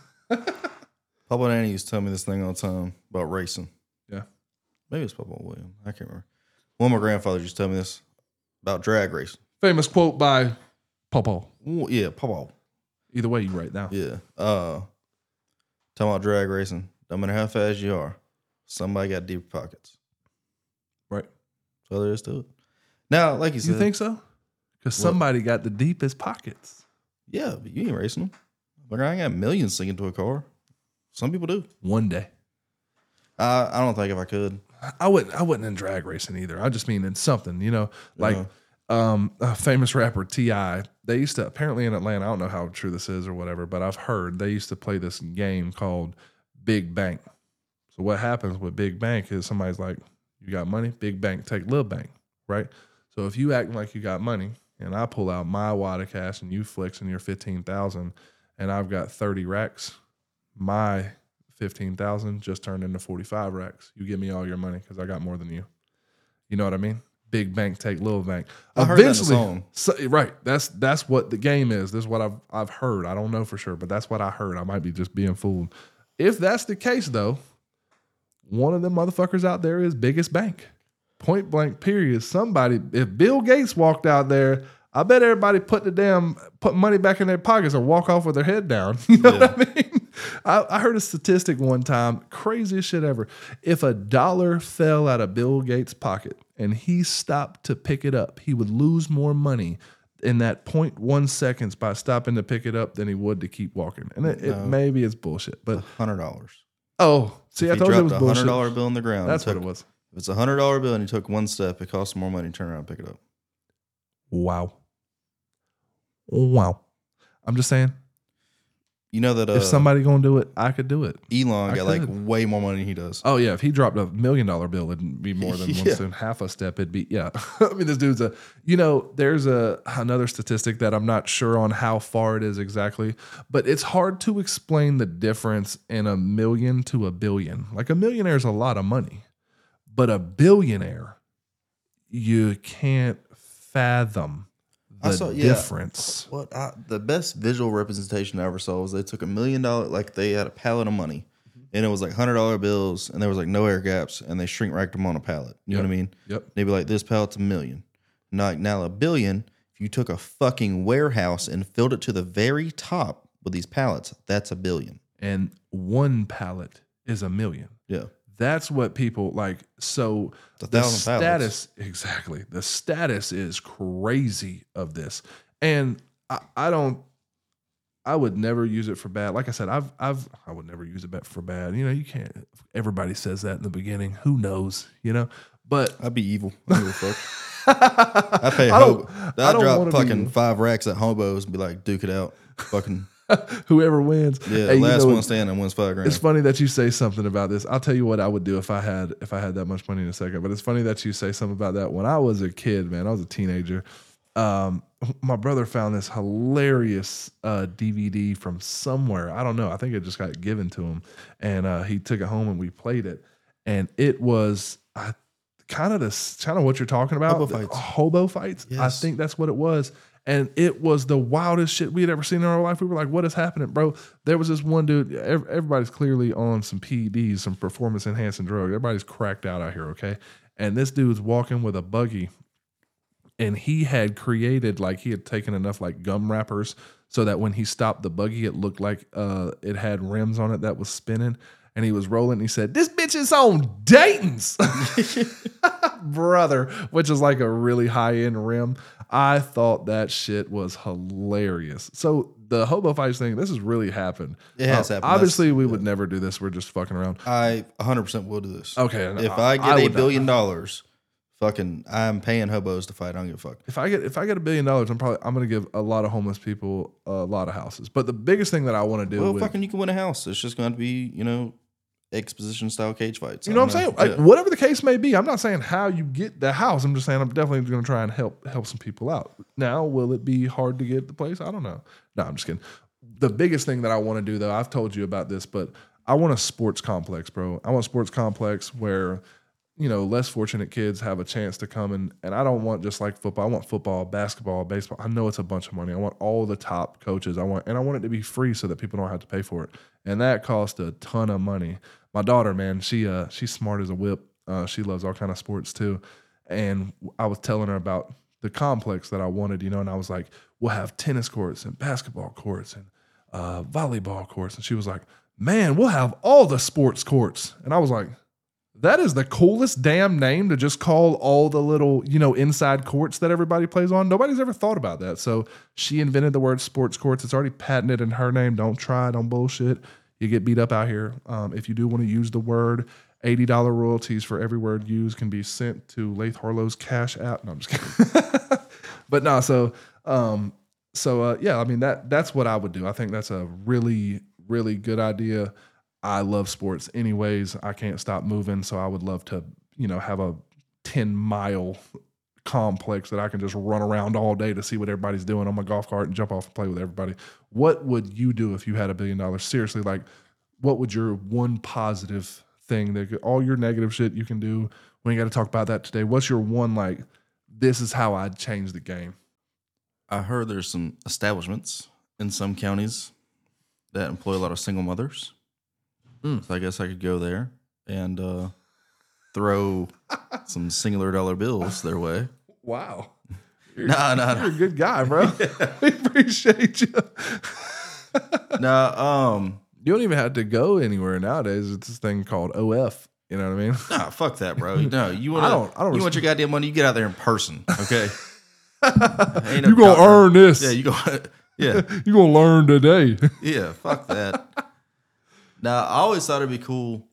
Papa Danny used to tell me this thing all the time about racing. Yeah. Maybe it's Papa William. I can't remember. One of my grandfathers used to tell me this about drag racing. Famous quote by Papa. Ooh, yeah, Papa. Either way, you right now. Yeah. Uh, talking about drag racing. No matter how fast you are, somebody got deep pockets. Right. So there is to it. Now, like you said. You think so? Because somebody got the deepest pockets. Yeah, but you ain't racing them. Like, I ain't got millions sinking to a car. Some people do. One day. Uh, I don't think if I could. I wouldn't. I wouldn't in drag racing either. I just mean in something, you know, like uh-huh. um, a famous rapper T I They used to apparently in Atlanta. I don't know how true this is or whatever, but I've heard they used to play this game called Big Bank. So what happens with Big Bank is somebody's like, "You got money? Big Bank, take Little Bank, right?" So if you act like you got money, and I pull out my wad of cash, and you flex in your fifteen thousand, and I've got thirty racks, my fifteen thousand just turned into forty-five racks. You give me all your money because I got more than you. You know what I mean? Big bank take little bank. I heard that in the song. So, right. That's that's what the game is. This is what I've I've heard. I don't know for sure, but that's what I heard. I might be just being fooled. If that's the case, though, one of them motherfuckers out there is biggest bank. Point blank, period. Somebody, if Bill Gates walked out there, I bet everybody put the damn put money back in their pockets or walk off with their head down. You know yeah. what I mean? I, I heard a statistic one time, craziest shit ever. If a dollar fell out of Bill Gates' pocket and he stopped to pick it up, he would lose more money in that zero point one seconds by stopping to pick it up than he would to keep walking. And it, no. it maybe it's bullshit, but one hundred dollars. Oh, see, if I told you it was bullshit. a one hundred dollar bill on the ground. That's took, what it was. If it's a one hundred dollar bill and you took one step, it costs more money to turn around and pick it up. Wow. Wow. I'm just saying. You know that uh, if somebody gonna do it, I could do it. Elon I got could. like way more money than he does. Oh yeah, if he dropped a million dollar bill, it'd be more than yeah. one step, half a step. It'd be yeah. I mean, this dude's a. You know, there's a another statistic that I'm not sure on how far it is exactly, but it's hard to explain the difference in a million to a billion. Like a millionaire is a lot of money, but a billionaire, you can't fathom the I saw, yeah, difference. What I, the best visual representation I ever saw was they took a million dollar, like they had a pallet of money, and it was like hundred dollar bills, and there was like no air gaps, and they shrink wrapped them on a pallet. You yep. know what I mean? Yep. They'd be like, this pallet's a million. Now, now a billion. If you took a fucking warehouse and filled it to the very top with these pallets, that's a billion. And one pallet is a million. Yeah. That's what people like. So the, the status, pallets. exactly. The status is crazy of this, and I, I don't. I would never use it for bad. Like I said, I've, I've, I would never use it for bad. You know, you can't. Everybody says that in the beginning. Who knows? You know, but I'd be evil. I don't give a fuck. I pay. I don't. I'd I don't drop fucking five racks at hobos and be like, duke it out, fucking. Whoever wins. Yeah, hey, last you know, one standing wins five grand. It's funny that you say something about this. I'll tell you what I would do if I had if I had that much money in a second. But it's funny that you say something about that. When I was a kid, man, I was a teenager. Um, my brother found this hilarious uh, D V D from somewhere. I don't know. I think it just got given to him, and uh, he took it home and we played it. And it was uh, kind of this kind of what you're talking about. Hobo fights. Hobo fights. Yes. I think that's what it was. And it was the wildest shit we had ever seen in our life. We were like, what is happening, bro? There was this one dude, everybody's clearly on some P E Ds, some performance enhancing drugs. Everybody's cracked out out here, okay? And this dude's walking with a buggy, and he had created, like he had taken enough like gum wrappers so that when he stopped the buggy, it looked like uh, it had rims on it that was spinning. And he was rolling, and he said, this bitch is on Dayton's, brother, which is like a really high-end rim. I thought that shit was hilarious. So the hobo fights thing, this has really happened. It has uh, happened. Obviously, That's, we yeah. would never do this. We're just fucking around. I one hundred percent will do this. Okay. If I, I get I a billion not. dollars, fucking, I'm paying hobos to fight. I don't give a fuck. If I get if I get a billion dollars, I'm probably I'm gonna give a lot of homeless people a lot of houses. But the biggest thing that I want to do, well, with, fucking, you can win a house. It's just going to be, you know, exposition style cage fights. You know what I'm saying? Yeah. Like, whatever the case may be, I'm not saying how you get the house. I'm just saying I'm definitely going to try and help help some people out. Now, will it be hard to get the place? I don't know. No, I'm just kidding. The biggest thing that I want to do, though, I've told you about this, but I want a sports complex, bro. I want a sports complex where, you know, less fortunate kids have a chance to come in. And I don't want just like football. I want football, basketball, baseball. I know it's a bunch of money. I want all the top coaches. I want, and I want it to be free so that people don't have to pay for it. And that costs a ton of money. My daughter, man, she uh she's smart as a whip. Uh, she loves all kind of sports too. And I was telling her about the complex that I wanted, you know, and I was like, we'll have tennis courts and basketball courts and uh, volleyball courts. And she was like, man, we'll have all the sports courts. And I was like, that is the coolest damn name to just call all the little, you know, inside courts that everybody plays on. Nobody's ever thought about that. So she invented the word sports courts. It's already patented in her name. Don't try, don't bullshit. You get beat up out here. Um, if you do want to use the word, eighty dollars royalties for every word used can be sent to Lath Harlow's Cash App. No, I'm just kidding. But no, so um, so uh, yeah, I mean that that's what I would do. I think that's a really, really good idea. I love sports anyways. I can't stop moving, so I would love to, you know, have a ten mile complex that I can just run around all day to see what everybody's doing on my golf cart and jump off and play with everybody. What would you do if you had a billion dollars? Seriously, like what would your one positive thing that could, all your negative shit you can do, we ain't got to talk about that today. What's your one, like, this is how I'd change the game? I heard there's some establishments in some counties that employ a lot of single mothers. Mm. So I guess I could go there and uh, throw some singular dollar bills their way. Wow. You're, nah, nah, you're nah. a good guy, bro. We appreciate you. nah, um, you don't even have to go anywhere nowadays. It's this thing called O F. You know what I mean? Nah, fuck that, bro. No, you want I don't, I don't you res- want your goddamn money, you get out there in person, okay? Ain't no you gonna doctor. earn this. Yeah, you gonna yeah. you gonna learn today. Yeah, fuck that. Now, I always thought it'd be cool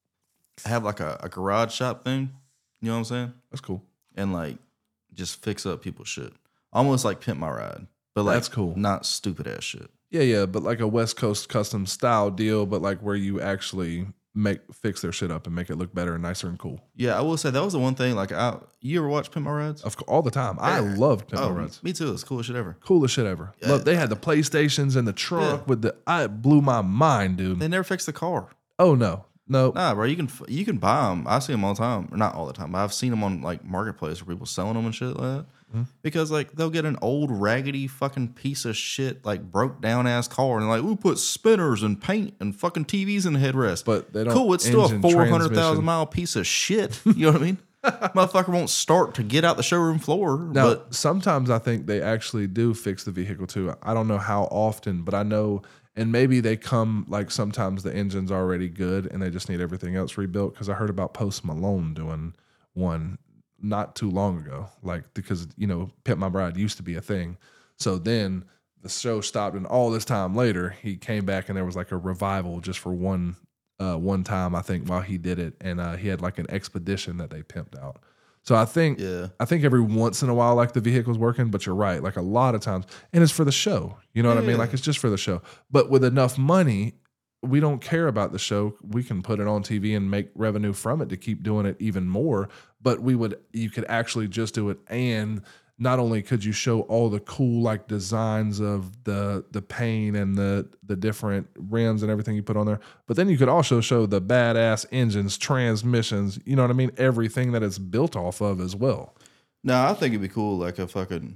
to have like a, a garage shop thing. You know what I'm saying? That's cool. And like just fix up people's shit. Almost like Pimp My Ride. But like That's cool. Not stupid ass shit. Yeah, yeah, but like a West Coast custom style deal, but like where you actually make fix their shit up and make it look better and nicer and cool. Yeah, I will say that was the one thing. Like, I, you ever watch Pimp My Rides? Of course, all the time. I Yeah. loved Pimp Oh, My Rides. me too. It's the coolest shit ever. Coolest shit ever. Yeah. Look, they had the PlayStations in the trunk Yeah. with the. I it blew my mind, dude. They never fixed the car. Oh no, no. Nah, bro, you can you can buy them. I see them all the time, or not all the time, but I've seen them on like Marketplace where people selling them and shit like that. Mm-hmm. Because like they'll get an old raggedy fucking piece of shit like broke down ass car and like we put spinners and paint and fucking T Vs in the headrest. But they don't. Cool, it's still a engine four hundred thousand transmission. mile piece of shit. You know what I mean? Motherfucker won't start to get out the showroom floor. Now, but sometimes I think they actually do fix the vehicle too. I don't know how often, but I know, and maybe they come like sometimes the engine's already good and they just need everything else rebuilt. Because I heard about Post Malone doing one not too long ago, like because you know Pimp My Bride used to be a thing. So then the show stopped, and all this time later he came back, and there was like a revival just for one. Uh, one time, I think, while he did it, and uh, he had like an expedition that they pimped out. So I think, yeah. I think every once in a while, like the vehicle's working, but you're right. Like a lot of times, and it's for the show. You know what I mean? Yeah. Like it's just for the show. But with enough money, we don't care about the show. We can put it on T V and make revenue from it to keep doing it even more. But we would, you could actually just do it, and not only could you show all the cool like designs of the the paint and the the different rims and everything you put on there, but then you could also show the badass engines, transmissions, you know what I mean? Everything that it's built off of as well. No, I think it'd be cool, like a fucking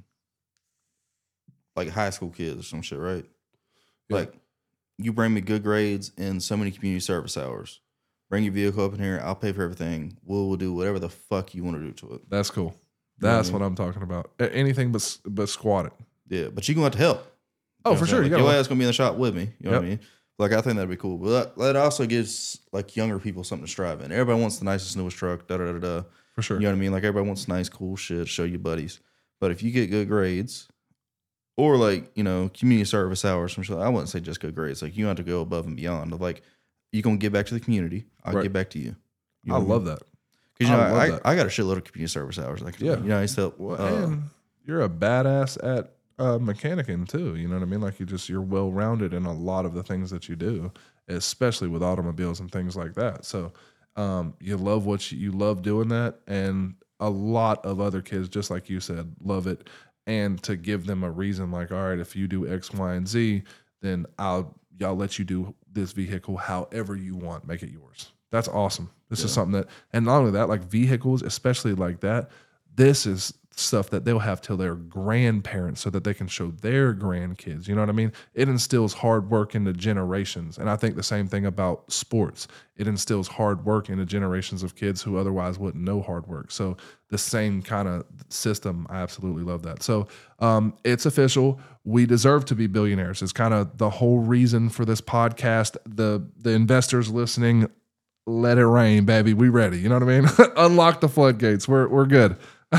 like high school kids or some shit, right? Yeah. Like you bring me good grades in so many community service hours. Bring your vehicle up in here. I'll pay for everything. We'll, we'll do whatever the fuck you want to do to it. That's cool. That's You know what I'm talking about. A- Anything but but squat it. Yeah, but you're gonna have to help. Oh, You know for what I'm sure. saying? You Like, your gotta, ass gonna be in the shop with me. You know Yep. what I mean? Like I think that'd be cool. But that, that also gives like younger people something to strive in. Everybody wants the nicest, newest truck. Da da da da. for sure. You know what I mean? Like everybody wants nice, cool shit. Show your buddies. But if you get good grades, or like you know community service hours, some shit, I wouldn't say just good grades. Like you have to go above and beyond. Of like you're gonna give back to the community. I'll Right. give back to you. You know I what love mean? that. Because you know, I love I, that. I got a shitload of community service hours. Like, Yeah. you know, I used to help. Well, uh, and you're a badass at uh, mechanicing too. You know what I mean? Like you just you're well rounded in a lot of the things that you do, especially with automobiles and things like that. So um, you love what you, you love doing that, and a lot of other kids, just like you said, love it. And to give them a reason, like, all right, if you do X, Y, and Z, then I'll y'all let you do this vehicle however you want, make it yours. That's awesome. This is Yeah. something that, and not only that, like vehicles, especially like that, this is stuff that they'll have till their grandparents so that they can show their grandkids. You know what I mean? It instills hard work into generations. And I think the same thing about sports. It instills hard work into generations of kids who otherwise wouldn't know hard work. So the same kind of system, I absolutely love that. So um, it's official. We deserve to be billionaires. It's kind of the whole reason for this podcast. The the investors listening, let it rain, baby. We ready. You know what I mean? Unlock the floodgates. We're we're good.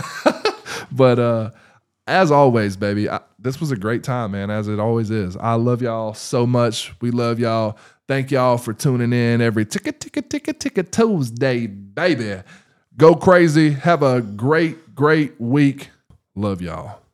But uh, as always, baby, I, this was a great time, man, as it always is. I love y'all so much. We love y'all. Thank y'all for tuning in every ticket, ticket, ticket, ticket Tuesday, baby. Go crazy. Have a great, great week. Love y'all.